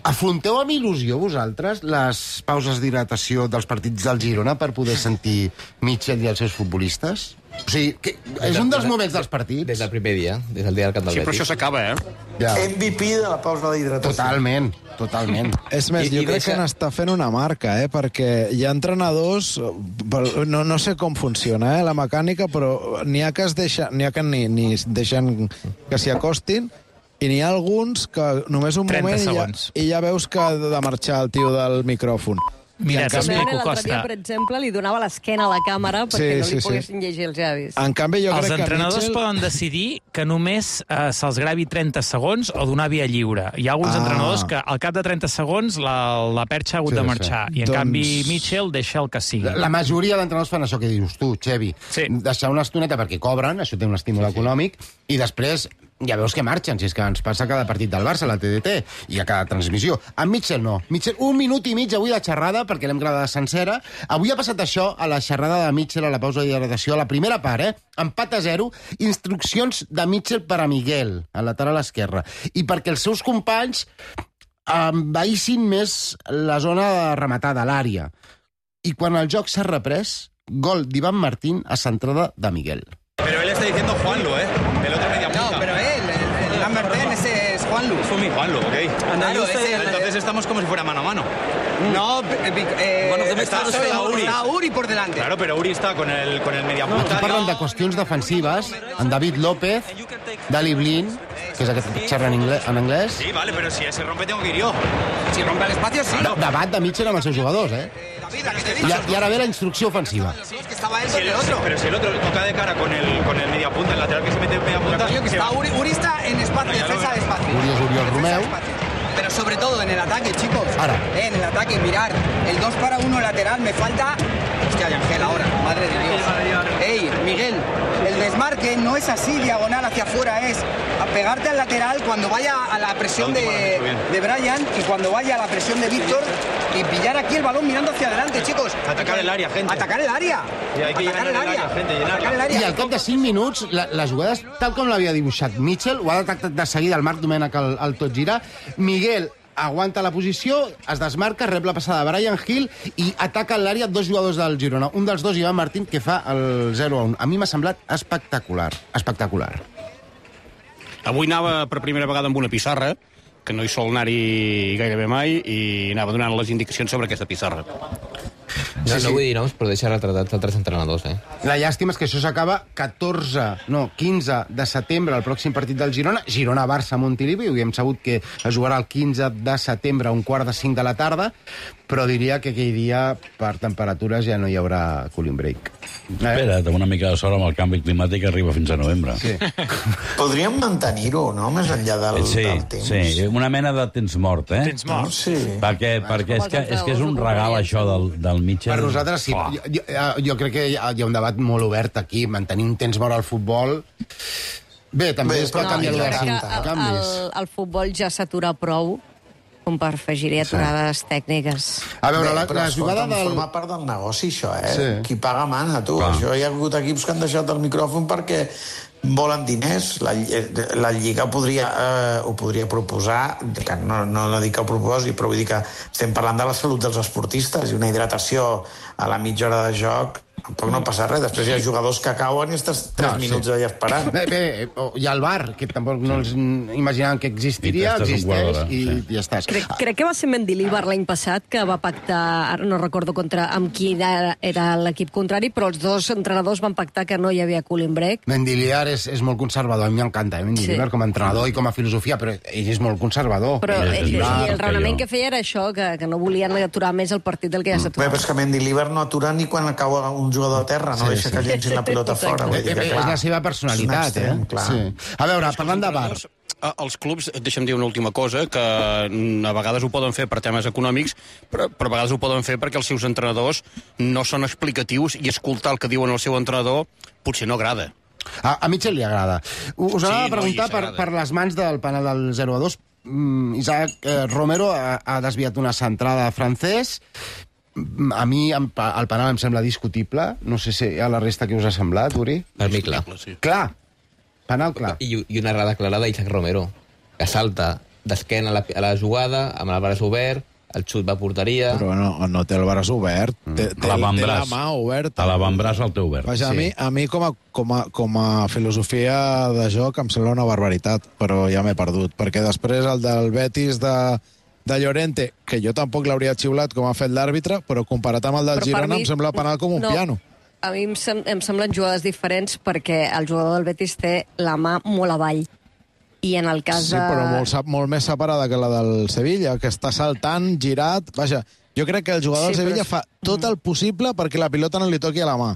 Afronteu amb il·lusió vosaltres les pauses d'hidratació dels partits del Girona per poder sentir Mitchell i els seus futbolistes? O sigui, que és un dels moments dels partits. Des del primer dia, des del dia del camp del Betis. Sí, però això s'acaba, Ja. MVP de la pausa d'hidratació. Totalment. És més, jo crec que n'està fent una marca, perquè hi ha entrenadors, no sé com funciona la mecànica, però n'hi ha que ni deixen que s'hi acostin, i n'hi ha alguns que només un moment i ja veus que ha de marxar el tio del micròfon. Mira, t'explico, L'altre dia, Costa. per exemple, li donava l'esquena a la càmera perquè no li poguessin llegir els llavis. En canvi, jo crec que Els entrenadors poden decidir que només se'ls gravi 30 segons o donar via lliure. Hi ha alguns entrenadors que al cap de 30 segons la perxa ha hagut de marxar. I en canvi Mitchell deixa el que sigui. La majoria d'entrenadors fan això que dius tu, Xevi. Deixar una estoneta perquè cobren, això té un estímul econòmic, i després ja veus que marxen, si és que ens passa a cada partit del Barça, a la TDT, i a cada transmissió. Amb Mitchell no. Mitchell, 1 minut i mig avui de xerrada, perquè l'hem gravada sencera. Avui ha passat això a la xerrada de Mitchell a la pausa d'hidratació, a la primera part, empat a 0, instruccions de Mitchell per a Miguel, al lateral esquerre, i perquè els seus companys envaïssin més la zona de rematada, l'àrea. I quan el joc s'ha reprès, gol d'Iván Martín a centrada de Miguel. Pero él está diciendo Juanlu, el otro media punta. No, pero el Iván Martín, ese es Juanlu. Es mi Juanlu, ok. Claro, Entonces estamos como si fuera mano a mano. No, está Uri por delante. Claro, pero Uri está con el media punta. Parlen de qüestions defensives, en David López, Dali Blin, que és aquest que xerra en anglès. Sí, vale, pero si se rompe tengo que ir yo. Si rompe el espacio, sí. Debat de Mitchell amb els seus jugadors, I ara ve la instrucció ofensiva. Pero si el otro toca de cara con el media punta, el lateral que se mete en media punta... Uri está en espacio, defensa de espacio. Uri és Oriol Romeu. Pero sobre todo en el ataque, chicos. Ahora. En el ataque, mirar. El 2 para 1 lateral me falta... Hostia, y Ángel ahora. Madre de Dios. Ey, Miguel, el desmarque no es así, diagonal hacia afuera. Es a pegarte al lateral cuando vaya a la presión de Brian y cuando vaya a la presión de Víctor y pillar aquí el balón mirando hacia adelante, chicos. Atacar el área, gente. Atacar el área. Y hay que llenar el área, gente, llenarla. I al cap de 5 minuts, la jugada, tal com l'havia dibuixat Mitchell, ho ha detectat de seguida el Marc Domènech al tot girar. Miguel aguanta la posició, es desmarca, rep la passada de Brian Hill i ataca en l'àrea 2 jugadors del Girona. Un dels 2, Iván Martín, que fa el 0-1. A mi m'ha semblat espectacular. Avui anava per primera vegada amb una pissarra, que no hi sol anar-hi gairebé mai, i anava donant les indicacions sobre aquesta pissarra. No vull dir noms, però deixa retratats altres entrenadors, La llàstima és que això s'acaba 15 de setembre, el pròxim partit del Girona, Girona-Barça a Montilivi, ho hem sabut que es jugarà el 15 de setembre a 4:45 de la tarda, però diria que aquell dia, per temperatures, ja no hi haurà cooling break. Espera't, amb una mica de sort amb el canvi climàtic arriba fins a novembre. Sí. Podríem mantenir-ho, no?, més enllà del temps. Sí, una mena de temps mort, Temps mort. Sí. Perquè és que és un regal, això del Mitchell. Per nosaltres, sí. Jo crec que hi ha un debat molt obert aquí. Mantenir un temps mort al futbol... Bé, també es pot canviar de canvis. El futbol ja s'atura prou com per afegir-hi aturades tècniques. A veure, la però jugada del... forma part del negoci, això, Sí. Qui paga mana, tu. Clar. Això hi ha hagut equips que han deixat el micròfon perquè volen diners. La Lliga ho podria proposar, que no dic que ho proposi, però vull dir que estem parlant de la salut dels esportistes i una hidratació a la mitja hora de joc tampoc no passa res. Després hi ha jugadors que cauen i estàs 3 minuts allà esperant. Bé, hi ha el VAR, que tampoc no els imaginàvem que existiria, existeix, i ja estàs. Crec que va ser Mendilibar l'any passat que va pactar, ara no recordo amb qui era l'equip contrari, però els 2 entrenadors van pactar que no hi havia cooling break. Mendilibar és molt conservador, a mi m'encanta, Mendilibar com a entrenador i com a filosofia, però ell és molt conservador. Però el raonament que feia era això, que no volien aturar més el partit del que ja s'ha aturat. Bé, però és que Mendilibar no atura ni quan cau un jugador a terra, no deixa que llencin la pilota fora. És la seva personalitat, Sí. A veure, parlant de VAR... Els clubs, deixa'm dir una última cosa, que a vegades ho poden fer per temes econòmics, però a vegades ho poden fer perquè els seus entrenadors no són explicatius i escoltar el que diuen el seu entrenador potser no agrada. A Mitchell li agrada. Us anava a preguntar per les mans del penal del 0-2. Isaac Romero ha desviat una centrada francès. A mi el penal em sembla discutible. No sé si a la resta que us ha semblat, Uri. Per mi, clar. Clar. Penal clar. I una errada clara d'Isaac Romero, que salta, d'esquena a la jugada, amb el braç obert, el xut va a porteria... Però no té el braç obert, té la mà oberta. A l'avantbraç el té obert. Vaja, a mi com a filosofia de joc em sembla una barbaritat, però ja m'he perdut, perquè després el del Betis de Llorente, que jo tampoc l'hauria xiulat com ha fet l'àrbitre, però comparat amb el del Girona em sembla penal com un piano. A mi em semblen jugades diferents perquè el jugador del Betis té la mà molt avall. I en el cas Sí, però molt més separada que la del Sevilla, que està saltant, girat... Vaja, jo crec que el jugador del Sevilla fa tot el possible perquè la pilota no li toqui a la mà.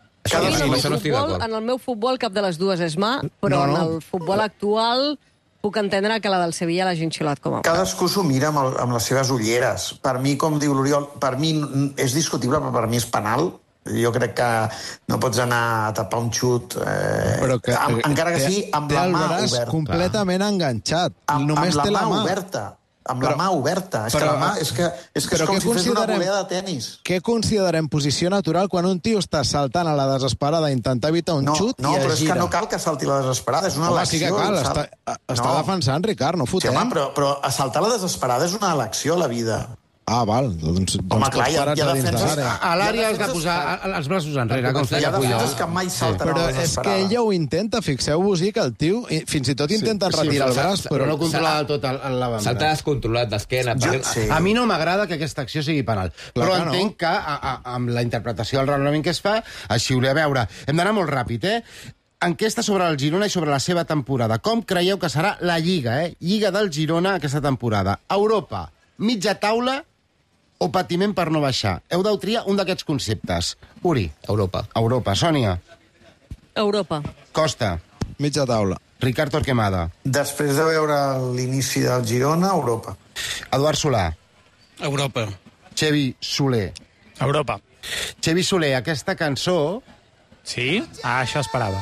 En el meu futbol cap de les dues és mà, però en el futbol actual puc entendre que la del Sevilla l'hagin xiulat com a mà. Cadascú s'ho mira amb les seves ulleres. Per mi, com diu l'Oriol, per mi és discutible, però per mi és penal. Jo crec que no pots anar a tapar un xut, encara que sigui amb la mà oberta. Té el braç completament enganxat. Amb la mà oberta. Amb la mà oberta. És que la mà és com si fes una volea de tenis. Què considerem posició natural quan un tio està saltant a la desesperada a intentar evitar un xut i es gira? No, però és que no cal que salti a la desesperada, és una elecció. Sí que cal, està defensant, Ricard, no fotem. Però saltar a la desesperada és una elecció a la vida. Ah, val. Doncs clar, hi ha defenses... A l'àrea has de posar els braços enrere, com feia Puyol. Hi ha defenses que mai salten a la desesperada. Però és que ella ho intenta, fixeu-vos-hi que el tio fins i tot intenta retirar el braç, però no controla del tot l'avantbraç. Salta descontrolat d'esquena. A mi no m'agrada que aquesta acció sigui penal, però entenc que amb la interpretació del raonament que es fa, així ho hauré a veure. Hem d'anar molt ràpid, Enquesta sobre el Girona i sobre la seva temporada. Com creieu que serà la Lliga, Lliga del Girona aquesta temporada? Europa, mitja taula o patiment per no baixar? Heu de triar un d'aquests conceptes. Uri. Europa. Sònia. Europa. Costa. Mitja taula. Ricard Torquemada. Després de veure l'inici del Girona, Europa. Eduard Solà. Europa. Xevi Soler. Europa. Xevi Soler, aquesta cançó... Sí? Això esperava.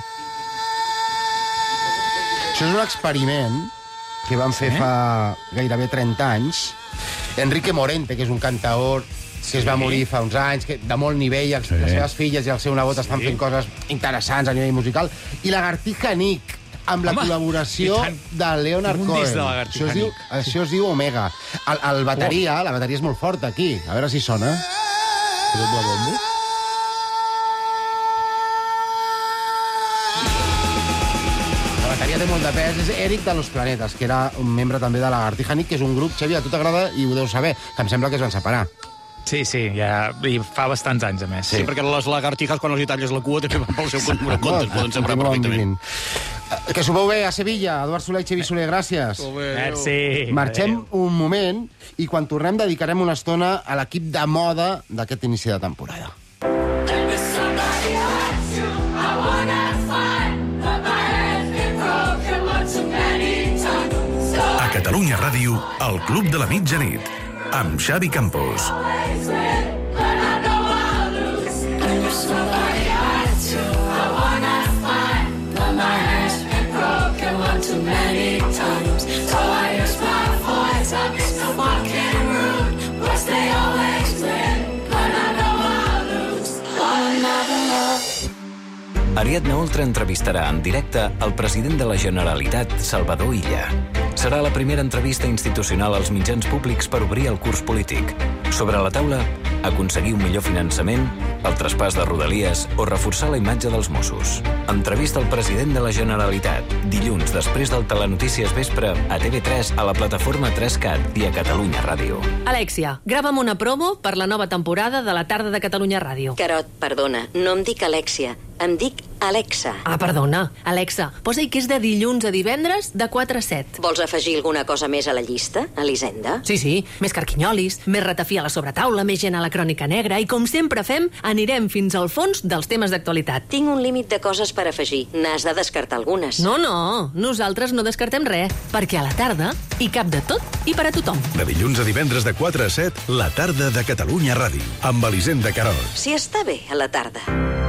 Això és un experiment que van fer fa gairebé 30 anys. Enrique Morente, que és un cantaor que es va morir fa uns anys, de molt nivell, les seves filles i el seu nebot estan fent coses interessants a nivell musical, i Lagartija Nick, amb la col·laboració de Leonard Cohen. Això es diu Omega. La bateria és molt forta aquí. A veure si sona. La bateria té molt de pes. És Eric de Los Planetas, que era un membre també de Lagartija Nick, que és un grup, Xavi, a tu t'agrada i ho deus saber, que em sembla que es van separar. Sí, ja i fa bastants anys, a més. Sí, perquè les lagartijas, quan els hi talles la cua, també van pel seu compte, es poden separar perfectament. Que s'ho veu bé a Sevilla, Eduard Soler i Xevi Soler, gràcies. Merci. Marxem un moment i quan tornem dedicarem una estona a l'equip de moda d'aquest inici de temporada. A Catalunya Ràdio, el Club de la Mitjanit, amb Xavi Campos. Ariadna Oltra entrevistarà en directe el president de la Generalitat, Salvador Illa. Serà la primera entrevista institucional als mitjans públics per obrir el curs polític. Sobre la taula, aconseguir un millor finançament, el traspàs de Rodalies o reforçar la imatge dels Mossos. Entrevista al president de la Generalitat, dilluns després del Telenotícies Vespre a TV3, a la plataforma 3CAT i a Catalunya Ràdio. Alexia, grava'm una promo per la nova temporada de la tarda de Catalunya Ràdio. Carot, perdona, no em dic Alexia, em dic Alexa. Ah, perdona. Alexa, posa-hi que és de dilluns a divendres de 4 a 7. Vols afegir alguna cosa més a la llista, Elisenda? Sí, més carquinyolis, més ratafí a la sobretaula, més gent a la crònica negra i, com sempre fem, anirem fins al fons dels temes d'actualitat. Tinc un límit de coses per afegir. N'has de descartar algunes. No, nosaltres no descartem res, perquè a la tarda hi cap de tot i per a tothom. De dilluns a divendres de 4 a 7, la tarda de Catalunya Ràdio, amb Elisenda Carol. Si està bé a la tarda.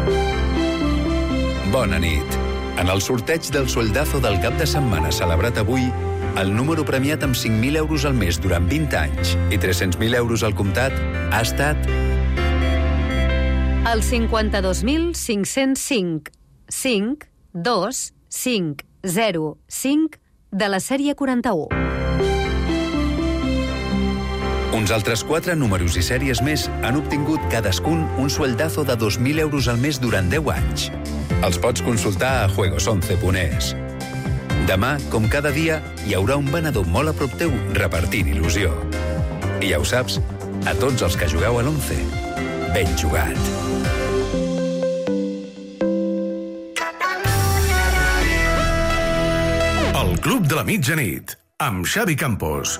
Bona nit. En el sorteig del sueldazo del cap de setmana celebrat avui, el número premiat amb 5.000 euros al mes durant 20 anys i 300.000 euros al comptat ha estat... El 52.505 5 2 5 0 5 de la sèrie 41. Uns altres 4 números i sèries més han obtingut cadascun un sueldazo de 2.000 euros al mes durant 10 anys. Els pots consultar a juegos11.es. Demà, com cada dia, hi haurà un venedor molt a prop teu repartint il·lusió. I ja ho saps, a tots els que jugueu a l'11, ben jugat. El Club de la Mitjanit, amb Xavi Campos.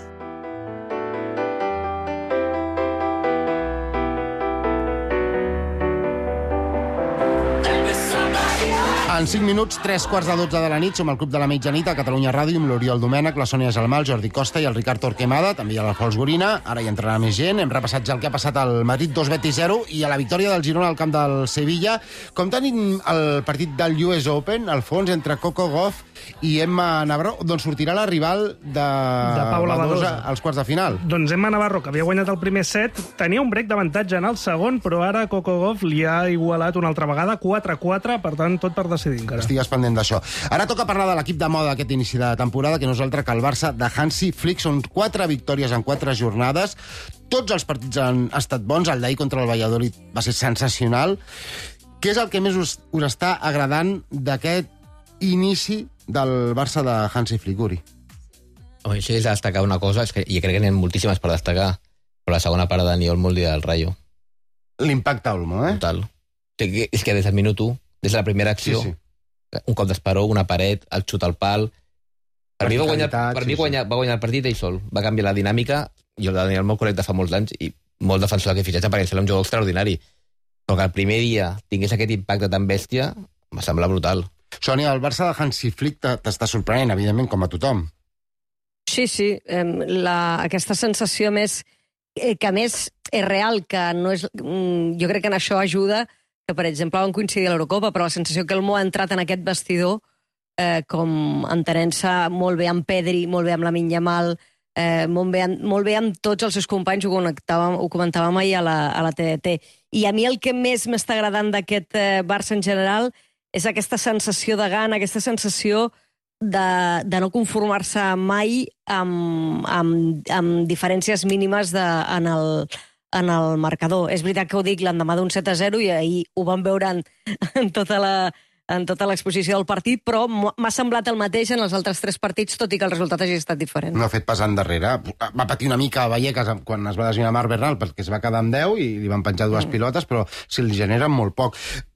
En 5 minuts, 3:15 de la nit, som al Club de la Mitjanit a Catalunya Ràdio amb l'Oriol Domènech, la Sònia Gelmà, el Jordi Costa i el Ricard Torquemada, també hi ha l'Alfons Gorina, ara hi entrarà més gent, hem repassat ja el que ha passat al Madrid 2 Betis 0 i a la victòria del Girona al camp del Sevilla. Com tenim el partit del US Open, Alfons, entre Coco Gauff i Emma Navarro, d'on sortirà la rival de Paula Badosa als quarts de final? Doncs Emma Navarro, que havia guanyat el primer set, tenia un break d'avantatge en el segon, però ara Coco Gauff li ha igualat una altra vegada, 4-4, per tant, tot per decidir encara. Estigues pendent d'això. Ara toca parlar de l'equip de moda aquest inici de temporada, que no és altre que el Barça de Hansi Flick. Són 4 victòries en 4 jornades. Tots els partits han estat bons. El d'ahir contra el Valladolid va ser sensacional. Què és el que més us està agradant d'aquest inici del Barça de Hansi Flick, Uri? Home, això és destacar una cosa, és que jo crec que n'hi ha moltíssimes per destacar, però la segona part de Dani Olmo el dia del Rayo. L'impacte Olmo, eh? Total. És que des del minut 1, des de la primera acció, Sí. un cop d'esperó, una paret, el xut al pal. Per mi va guanyar el partit ell sol. Va canviar la dinàmica. Jo el Dani Olmo el conec de fa molts anys i molt defensor d'aquest fitxatge perquè sembla un jugador extraordinari. Però que el primer dia tingués aquest impacte tan bèstia, em sembla brutal. Sònia, el Barça de Hansi Flick t'està sorprenent, evidentment, com a tothom. Sí. Aquesta sensació més que més és real, que no és... Jo crec que en això ajuda, que per exemple van coincidir a l'Eurocopa, però la sensació que el Mo ha entrat en aquest vestidor com entenent-se molt bé amb Pedri, molt bé amb Lamine Yamal, molt bé amb tots els seus companys, ho comentàvem ahir a la TDT. I a mi el que més m'està agradant d'aquest Barça en general és aquesta sensació de gana, aquesta sensació de no conformar-se mai amb diferències mínimes en el marcador. És veritat que ho dic l'endemà d'un 7-0 i ahir ho vam veure en tota l'exposició del partit, però m'ha semblat el mateix en els altres 3 partits, tot i que el resultat hagi estat diferent. No ha fet pas endarrere. Va patir una mica a Vallecas quan es va lesionar Marc Bernal, perquè es va quedar amb 10 i li van penjar 2 pilotes, però si li generen molt poc.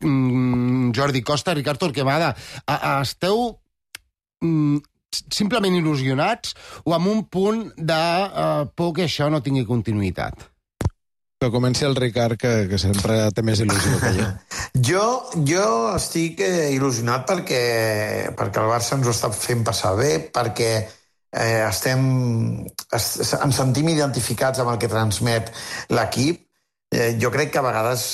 Jordi Costa, Ricard Torquemada, esteu simplement il·lusionats o amb un punt de por que això no tingui continuïtat? Que comenci el Ricard, que sempre té més il·lusió que jo. Jo estic il·lusionat perquè el Barça ens ho està fent passar bé, perquè ens sentim identificats amb el que transmet l'equip. Jo crec que a vegades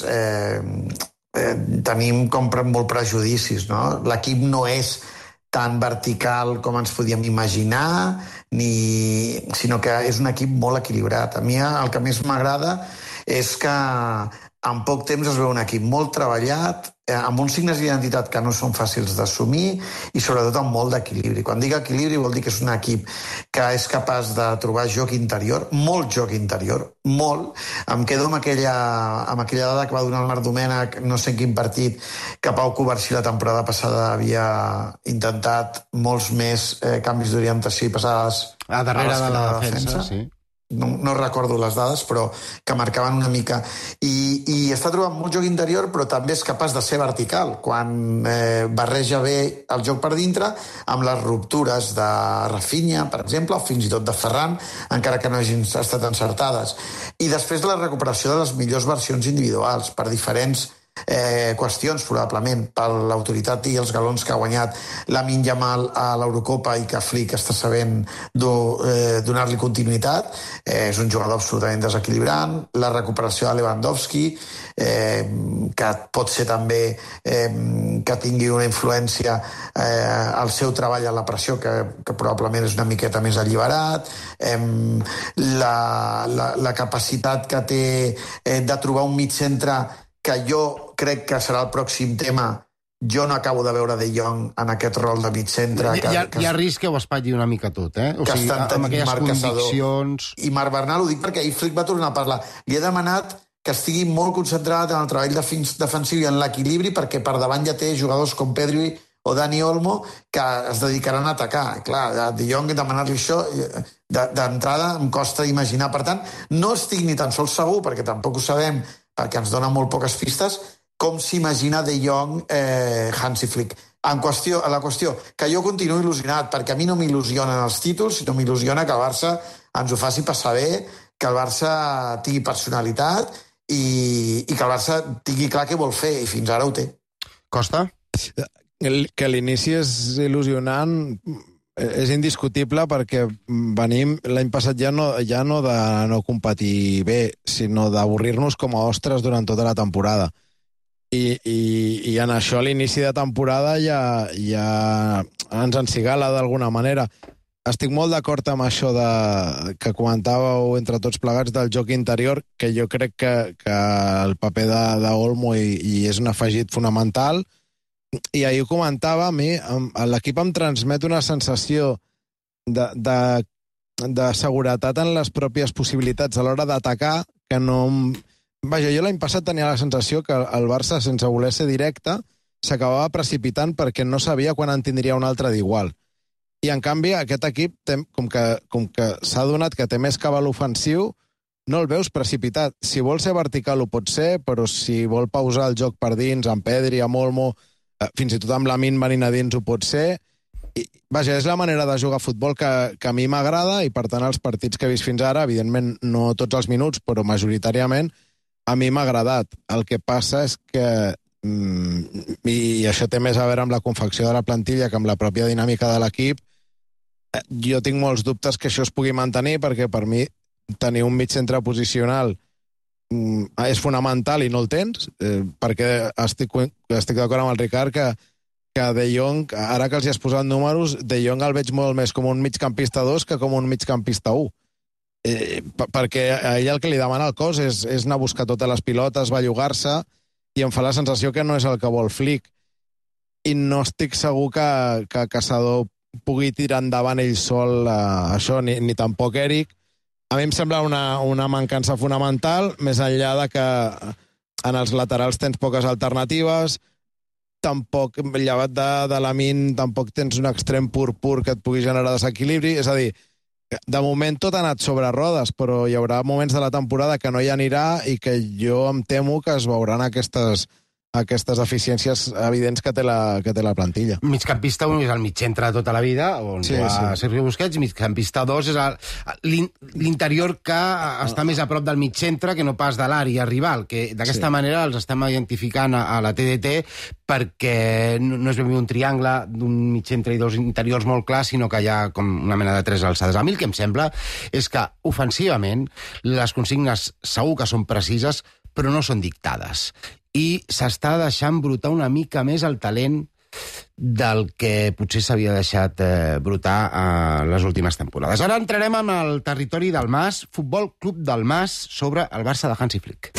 tenim com molt prejudicis, no? L'equip no és tan vertical com ens podíem imaginar, sinó que és un equip molt equilibrat. A mi el que més m'agrada és que en poc temps es veu un equip molt treballat, amb uns signes d'identitat que no són fàcils d'assumir i sobretot amb molt d'equilibri. Quan dic equilibri vol dir que és un equip que és capaç de trobar joc interior, molt joc interior, molt. Em quedo amb aquella dada que va donar el Marc Domènech, no sé en quin partit, que Pau Covarsí la temporada passada havia intentat molts més canvis d'orientació i passades a darrere de la defensa. Sí. No recordo les dades, però que marcaven una mica. I està trobant molt joc interior, però també és capaç de ser vertical, quan barreja bé el joc per dintre, amb les ruptures de Rafinha, per exemple, o fins i tot de Ferran, encara que no hagin estat encertades. I després de la recuperació de les millors versions individuals, per diferents qüestions, probablement, per l'autoritat i els galons que ha guanyat Lamine Yamal a l'Eurocopa i que Flick està sabent donar-li continuïtat. És un jugador absolutament desequilibrant. La recuperació de Lewandowski, que pot ser també que tingui una influència al seu treball en la pressió, que probablement és una miqueta més alliberat. La capacitat que té de trobar un mig centre que jo crec que serà el pròxim tema Jo no acabo de veure De Jong en aquest rol de mig centre. Hi ha risc que ho espatlli una mica tot, O sigui, amb aquelles conviccions... I Marc Bernal ho dic perquè ahir Flick va tornar a parlar. Li he demanat que estigui molt concentrat en el treball defensiu i en l'equilibri, perquè per davant ja té jugadors com Pedri o Dani Olmo que es dedicaran a atacar. Clar, De Jong, demanar-li això, d'entrada em costa imaginar. Per tant, no estic ni tan sols segur, perquè tampoc ho sabem, perquè ens dona molt poques pistes, com s'imagina De Jong Hansi Flick. A la qüestió, que jo continuo il·lusionat, perquè a mi no m'il·lusionen els títols, sinó m'il·lusiona que el Barça ens ho faci passar bé, que el Barça tingui personalitat i que el Barça tingui clar què vol fer, i fins ara ho té. Costa? Que l'inici és il·lusionant és indiscutible, perquè venim l'any passat ja no de no competir bé, sinó d'avorrir-nos com a ostres durant tota la temporada. I en això l'inici de temporada ja ens encigala d'alguna manera. Estic molt d'acord amb això que comentàveu entre tots plegats del joc interior, que jo crec que el paper d'Olmo i és un afegit fonamental. I ahir ho comentava, a mi l'equip em transmet una sensació de seguretat en les pròpies possibilitats a l'hora d'atacar, que no... Vaja, jo l'any passat tenia la sensació que el Barça, sense voler ser directe, s'acabava precipitant perquè no sabia quan en tindria un altre d'igual. I, en canvi, aquest equip, com que s'ha donat que té més cabal ofensiu, no el veus precipitat. Si vol ser vertical ho pot ser, però si vol pausar el joc per dins, amb Pedri, amb Olmo, fins i tot amb Lamine venint a dins ho pot ser. Vaja, és la manera de jugar a futbol que a mi m'agrada, i, per tant, els partits que he vist fins ara, evidentment no tots els minuts, però majoritàriament, a mi m'ha agradat. El que passa és que, i això té més a veure amb la confecció de la plantilla que amb la pròpia dinàmica de l'equip, jo tinc molts dubtes que això es pugui mantenir, perquè per mi tenir un mig centre posicional és fonamental i no el tens, perquè estic d'acord amb el Ricard que De Jong, ara que els hi has posat números, De Jong el veig molt més com un migcampista 2 que com un migcampista 1. Perquè a ell el que li demana el cos és anar a buscar totes les pilotes, bellugar-se, i em fa la sensació que no és el que vol Flick. I no estic segur que Caçador pugui tirar endavant ell sol això, ni tampoc Eric. A mi em sembla una mancança fonamental, més enllà de que en els laterals tens poques alternatives, tampoc, llevat de Lamine, tampoc tens un extrem pur que et pugui generar desequilibri. És a dir, de moment tot ha anat sobre rodes, però hi haurà moments de la temporada que no hi anirà i que jo em temo que es veuran aquestes deficiències evidents que té la plantilla. Migcampista 1 és el mig centre de tota la vida, on va Sergio Busquets, migcampista 2 és l'interior que està més a prop del mig centre que no pas de l'àrea rival, que d'aquesta manera els estem identificant a la TDT, perquè no és ben bé un triangle d'un mig centre i dos interiors molt clars, sinó que hi ha com una mena de tres alçades. A mi el que em sembla és que ofensivament les consignes segur que són precises, però no són dictades. I s'està deixant brotar una mica més el talent del que potser s'havia deixat brotar a les últimes temporades. Ara entrarem en el territori del Mas, Futbol Club del Mas, sobre el Barça de Hansi Flick.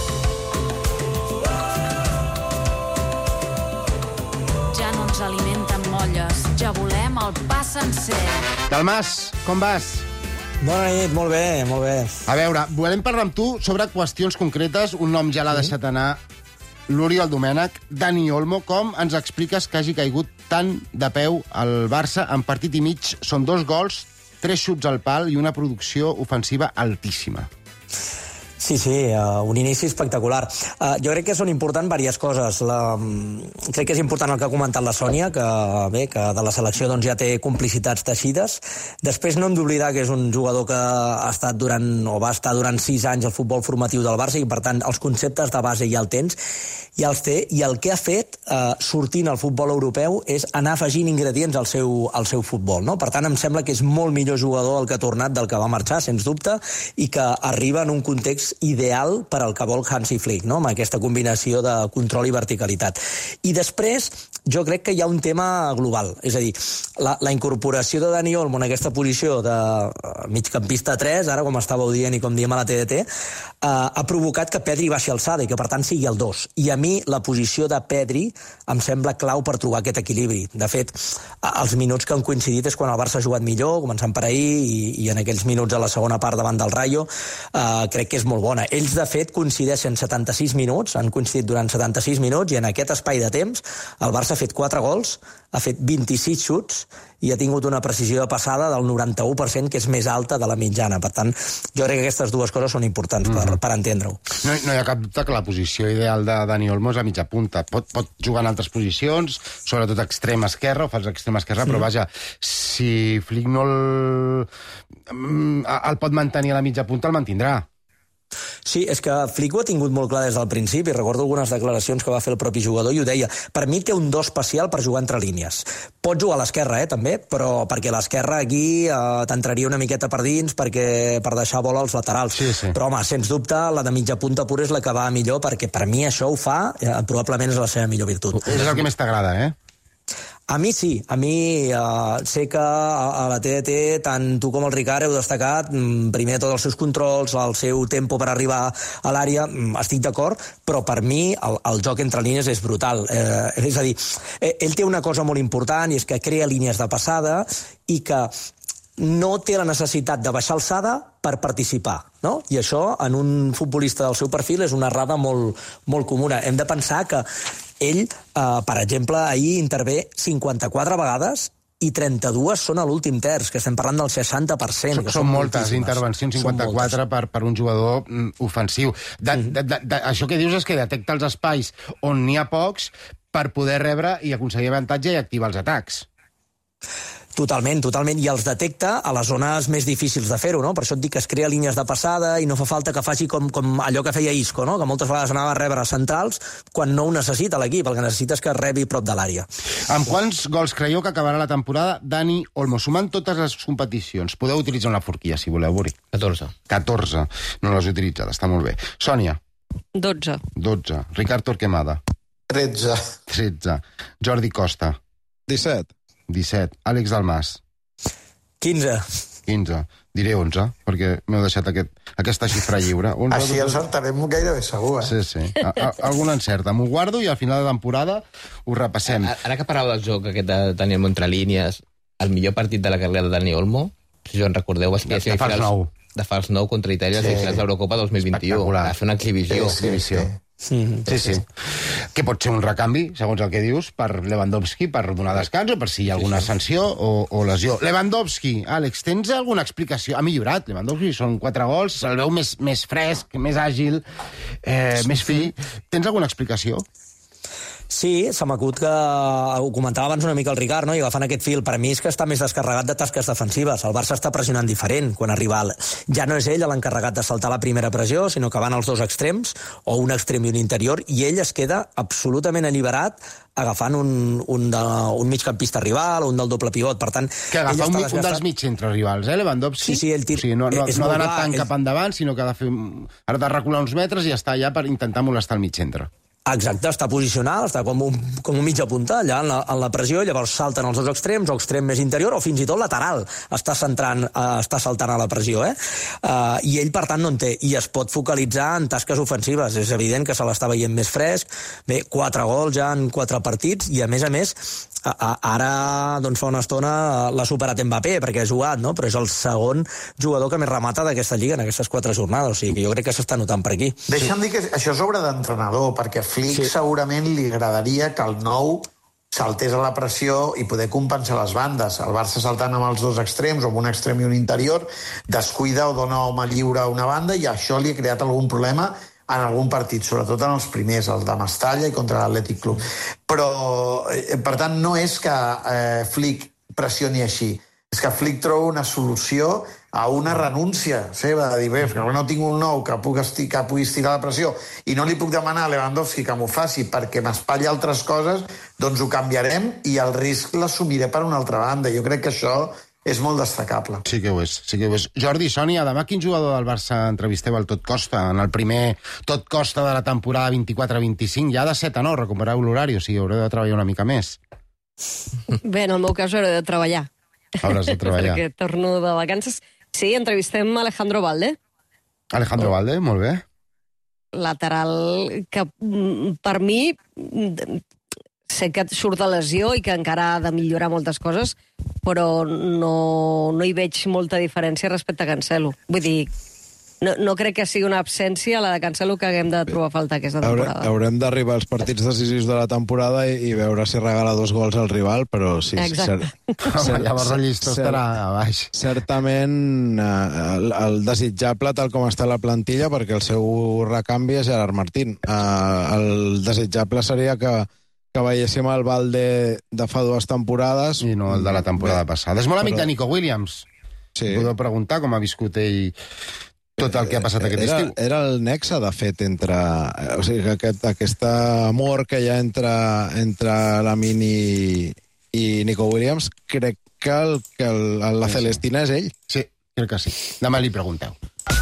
Ja no ens alimenten molles, ja volem el pa sencer. Del Mas, com vas? Bona nit, molt bé, molt bé. A veure, volem parlar amb tu sobre qüestions concretes. Un nom ja l'ha deixat anar, l'Oriol Domènech. Dani Olmo, com ens expliques que hagi caigut tant de peu al Barça en partit i mig? Són 2 gols, 3 xuts al pal i una producció ofensiva altíssima. Sí, un inici espectacular. Jo crec que són importants diverses coses. Crec que és important el que ha comentat la Sònia, que de la selecció doncs, ja té complicitats teixides. Després no hem d'oblidar que és un jugador que va estar durant 6 anys al futbol formatiu del Barça i, per tant, els conceptes de base ja el tens, ja els té, i el que ha fet sortint al futbol europeu és anar afegint ingredients al seu futbol. No? Per tant, em sembla que és molt millor jugador el que ha tornat del que va marxar, sens dubte, i que arriba en un context ideal per al que vol Hansi Flick, no? Amb aquesta combinació de control i verticalitat. I després, jo crec que hi ha un tema global, és a dir, la incorporació de Dani Olmo en aquesta posició de migcampista 3, ara com estàveu dient i com diem a la TDT, ha provocat que Pedri baixi alçada i que per tant sigui el 2. I a mi la posició de Pedri em sembla clau per trobar aquest equilibri. De fet, els minuts que han coincidit és quan el Barça ha jugat millor, començant per ahir, i en aquells minuts a la segona part davant del Rayo, crec que és molt bona. Ells, de fet, coincideixen 76 minuts, han coincidit durant 76 minuts, i en aquest espai de temps el Barça ha fet 4 gols, ha fet 26 xuts i ha tingut una precisió de passada del 91%, que és més alta de la mitjana. Per tant, jo crec que aquestes dues coses són importants per entendre-ho. No hi ha cap dubte que la posició ideal de Dani Olmo és a mitja punta. Pot jugar en altres posicions, sobretot extrema esquerra o fals extrema esquerra, però vaja, si Flick no el pot mantenir a la mitja punta, el mantindrà. Sí, és que Flick ho ha tingut molt clar des del principi. Recordo algunes declaracions que va fer el propi jugador i ho deia. Per mi té un do especial per jugar entre línies. Pot jugar a l'esquerra, també, però perquè l'esquerra aquí t'entraria una miqueta per dins per deixar bola als laterals. Sí. Però, home, sens dubte, la de mitja punta pura és la que va millor, perquè per mi això ho fa, probablement és la seva millor virtut. És el que més t'agrada, eh? A mi sí, a mi sé que a la TDT tant tu com el Ricard heu destacat primer tots els seus controls, el seu tempo per arribar a l'àrea, estic d'acord, però per mi el joc entre línies és brutal. És a dir, ell té una cosa molt important i és que crea línies de passada i que no té la necessitat de baixar alçada per participar, no? I això, en un futbolista del seu perfil, és una errada molt, molt comuna. Hem de pensar que ell, per exemple, ahir intervé 54 vegades i 32 són a l'últim terç, que estem parlant del 60%. Són moltes intervencions, 54 per un jugador ofensiu. Això que dius és que detecta els espais on n'hi ha pocs per poder rebre i aconseguir avantatge i activar els atacs. Totalment, i els detecta a les zones més difícils de fer-ho, no? Per això et dic que es crea línies de passada i no fa falta que faci com allò que feia Isco, no? Que moltes vegades anava a rebre centrals quan no ho necessita l'equip, el que necessita és que rebi prop de l'àrea. Amb quants gols creieu que acabarà la temporada Dani Olmo? Sumant totes les competicions. Podeu utilitzar una forquilla, si voleu, Buri. 14. 14. No l'has utilitzat, està molt bé. Sònia? 12. 12. Ricard Torquemada? 13. 13. Jordi Costa? 17. 17. Àlex Dalmas? 15. 15. Diré 11, perquè m'heu deixat aquesta xifra lliure. 11, així encertarem gairebé segur, eh? Sí. Algun encerta. M'ho guardo i al final de temporada ho repassem. Ara que parleu del joc aquest de Dani Olmo entre línies, el millor partit de la carrera de Dani Olmo, si us en recordeu, va ser de fals 9. De fals 9 contra Itàlia, les finals d'Eurocopa 2021. Va fer una exhibició. Sí. Que pot ser un recanvi, segons el que dius, per Lewandowski, per donar descans o per si hi ha alguna sanció o lesió. Lewandowski, Àlex, tens alguna explicació? Ha millorat, Lewandowski, són 4 gols, se'l veu més fresc, més àgil, més fi. Tens alguna explicació? Sí, se m'acut que ho comentava abans una mica el Ricard, no? I agafant aquest fil, per mi és que està més descarregat de tasques defensives. El Barça està pressionant diferent quan arriba. Ja no és ell l'encarregat de saltar la primera pressió, sinó que van els dos extrems, o un extrem i un interior, i ell es queda absolutament alliberat agafant un migcampista rival o un del doble pivot. Per tant, que agafa un dels mitjcentres rivals, Lewandowski? Sí, ell o sigui, no ha d'anar tan cap endavant, sinó que ha de fer... Ara de recular uns metres i està allà per intentar molestar el migcentre. Exacte, està posicional, està com un mitja punta allà en la pressió, llavors salten els dos extrems, o extrem més interior, o fins i tot lateral, està saltant a la pressió, i ell, per tant, no en té, i es pot focalitzar en tasques ofensives. És evident que se l'està veient més fresc, bé, 4 gols ja en 4 partits, i a més, ara, doncs fa una estona l'ha superat Mbappé, perquè ha jugat, no? Però és el segon jugador que més remata d'aquesta lliga en aquestes 4 jornades, o sigui que jo crec que s'està notant per aquí. Deixa'm dir que això és obra d'entrenador, perquè Flick segurament li agradaria que el nou saltés a la pressió i poder compensar les bandes. El Barça saltant amb els dos extrems, o amb un extrem i un interior, descuida o dona home lliure a una banda, i això li ha creat algun problema en algun partit, sobretot en els primers, el de Mestalla i contra l'Atlètic Club. Però, per tant, no és que Flick pressioni així, és que Flick troba una solució a una renúncia seva, de dir, bé, no tinc un nou que pugui estirar la pressió i no li puc demanar a Lewandowski que m'ho faci perquè m'espatlli altres coses, doncs ho canviarem i el risc l'assumiré per una altra banda. Jo crec que això és molt destacable. Sí que ho és, sí que ho és. Jordi, Sònia, demà quin jugador del Barça entrevisteu al Tot Costa? En el primer Tot Costa de la temporada 24-25, ja de 7 a 9, recupereu l'horari, o sigui, haureu de treballar una mica més. Bé, en el meu cas hauré de treballar. Hauràs de treballar. Perquè torno de vacances. Sí, entrevistem Alejandro Valde. Alejandro Valde, molt bé. Lateral que, per mi, sé que surt de lesió i que encara ha de millorar moltes coses, però no hi veig molta diferència respecte a Cancelo. Vull dir, no crec que sigui una absència la de Cancelo que haguem de trobar falta aquesta temporada. Haurem d'arribar als partits decisius de la temporada i veure si regala 2 gols al rival, però sí. Exacte. Llavors el llistó estarà a baix. Certament el desitjable tal com està la plantilla, perquè el seu recanvi és Gerard Martín. El desitjable seria que veiéssim el Valde de fa 2 temporades. I no el de la temporada passada. És molt amic de Nico Williams. Sí. Podeu preguntar com ha viscut ell tot el que ha passat aquest estiu. Era el nexe, de fet, entre... O sigui, aquest amor que hi ha entre Lamine i Nico Williams, crec que la Celestina és ell. Sí, crec que sí. Demà li pregunteu.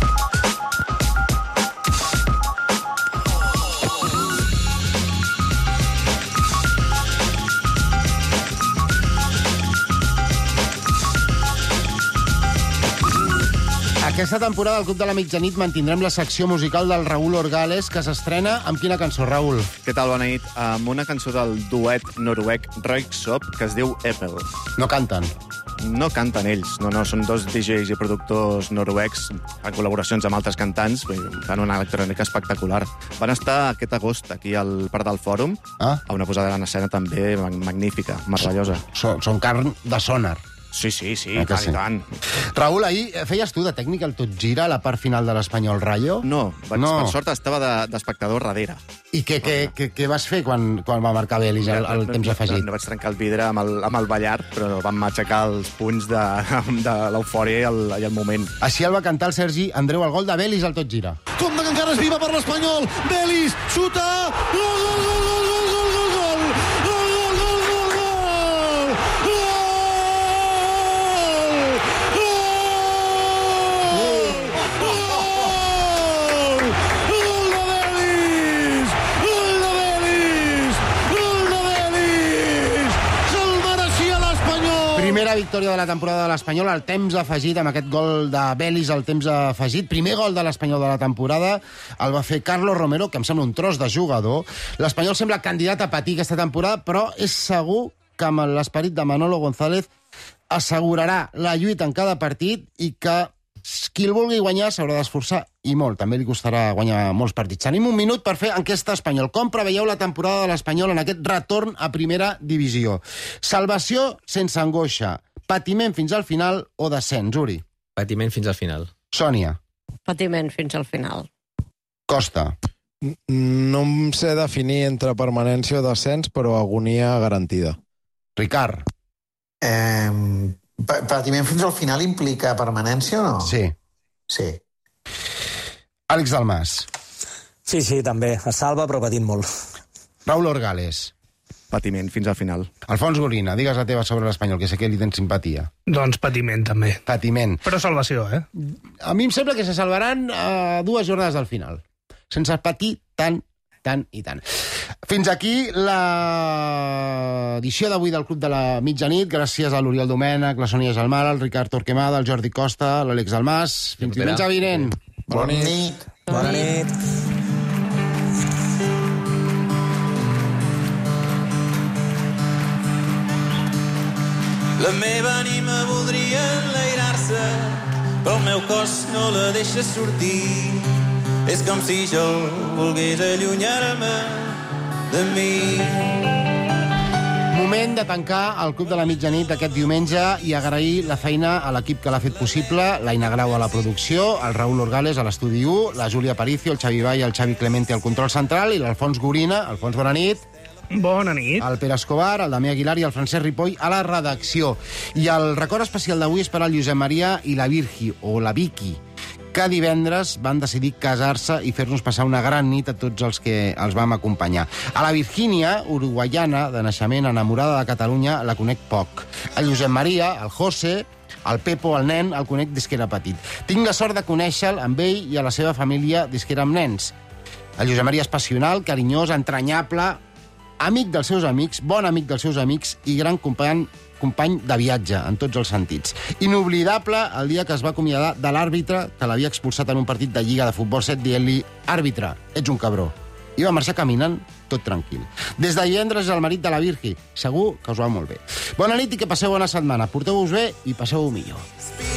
Aquesta temporada al Club de la Mitjanit mantindrem la secció musical del Raúl Orgales, que s'estrena amb quina cançó, Raúl? Què tal, bona nit? Amb una cançó del duet noruec Röyksopp, que es diu Apple. No canten? No canten ells, no, són 2 DJs i productors noruecs en col·laboracions amb altres cantants, fan una electrònica espectacular. Van estar aquest agost aquí al Parc del Fòrum, a una posada en escena també magnífica, meravellosa. Són carn de sonar. Sí, tant i tant. Raúl, ahir feies tu de tècnic el Tot Gira a la part final de l'Espanyol Rayo? No, per sort estava d'espectador darrere. I què vas fer quan va marcar Belis el temps afegit? No vaig trencar el vidre amb el ballar, però vam aixecar els punts de l'eufòria i el moment. Així el va cantar el Sergi Andreu, el gol de Belis al Tot Gira. Compte que encara es viva per l'Espanyol. Belis, xuta, gol, gol, gol, gol, gol, gol, gol, gol. Primera victòria de la temporada de l'Espanyol, el temps afegit amb aquest gol de Belis, el temps afegit. Primer gol de l'Espanyol de la temporada el va fer Carlos Romero, que em sembla un tros de jugador. L'Espanyol sembla candidat a patir aquesta temporada, però és segur que amb l'esperit de Manolo González assegurarà la lluita en cada partit i que qui el vulgui guanyar s'haurà d'esforçar i molt. També li costarà guanyar molts partits. Tenim un minut per fer enquesta Espanyol. Com preveieu la temporada de l'Espanyol en aquest retorn a primera divisió? Salvació sense angoixa, patiment fins al final o descens, Uri? Patiment fins al final. Sònia? Patiment fins al final. Costa? No em sé definir entre permanència o descens, però agonia garantida. Ricard? Patiment fins al final implica permanència o no? Sí. Sí. Àlex Dalmas? Sí, també. Es salva, però patint molt. Raúl Orgales? Patiment fins al final. Alfons Gorina, digues la teva sobre l'Espanyol, que sé que li tens simpatia. Doncs patiment, també. Patiment. Però salvació, eh? A mi em sembla que se salvaran a 2 jornades del final. Sense patir tant i tant. Fins aquí l'edició d'avui del Club de la Mitjanit. Gràcies a l'Oriol Domènech, la Sònia Gelmala, el Ricard Torquemada, el Jordi Costa, l'Àlex Dalmas. Fins diumenge vinent. Bona nit. Bona nit. La meva ànima voldria enlairar-se, però el meu cos no la deixa sortir. És com si jo volgués allunyar-me de mi. Moment de tancar el Club de la Mitjanit aquest diumenge i agrair la feina a l'equip que l'ha fet possible, l'Aina Grau a la producció, el Raúl Orgales a l'Estudi 1, la Júlia Aparicio, el Xavi Vall, el Xavi Clemente al control central i l'Alfons Gorina. Alfons, bona nit. Bona nit. El Pere Escobar, el Damià Aguilar i el Francesc Ripoll a la redacció. I el record especial d'avui és per al Josep Maria i la Virgi, o la Vicky, que divendres van decidir casar-se i fer-nos passar una gran nit a tots els que els vam acompanyar. A la Virgínia, uruguaiana, de naixement enamorada de Catalunya, la conec poc. El Josep Maria, el José, El Pepo, el nen, el conec des que era petit. Tinc la sort de conèixer-lo amb ell i a la seva família des que érem nens. El Josep Maria és passional, carinyós, entranyable, amic dels seus amics, bon amic dels seus amics i gran company de viatge, en tots els sentits. Inoblidable el dia que es va acomiadar de l'àrbitre que l'havia expulsat en un partit de Lliga de Futbol 7 dient-li «Àrbitre, ets un cabró». I va marxar caminant tot tranquil. Des de divendres és el marit de la Virgi. Segur que us va molt bé. Bona nit i que passeu bona setmana. Porteu-vos bé i passeu-ho millor.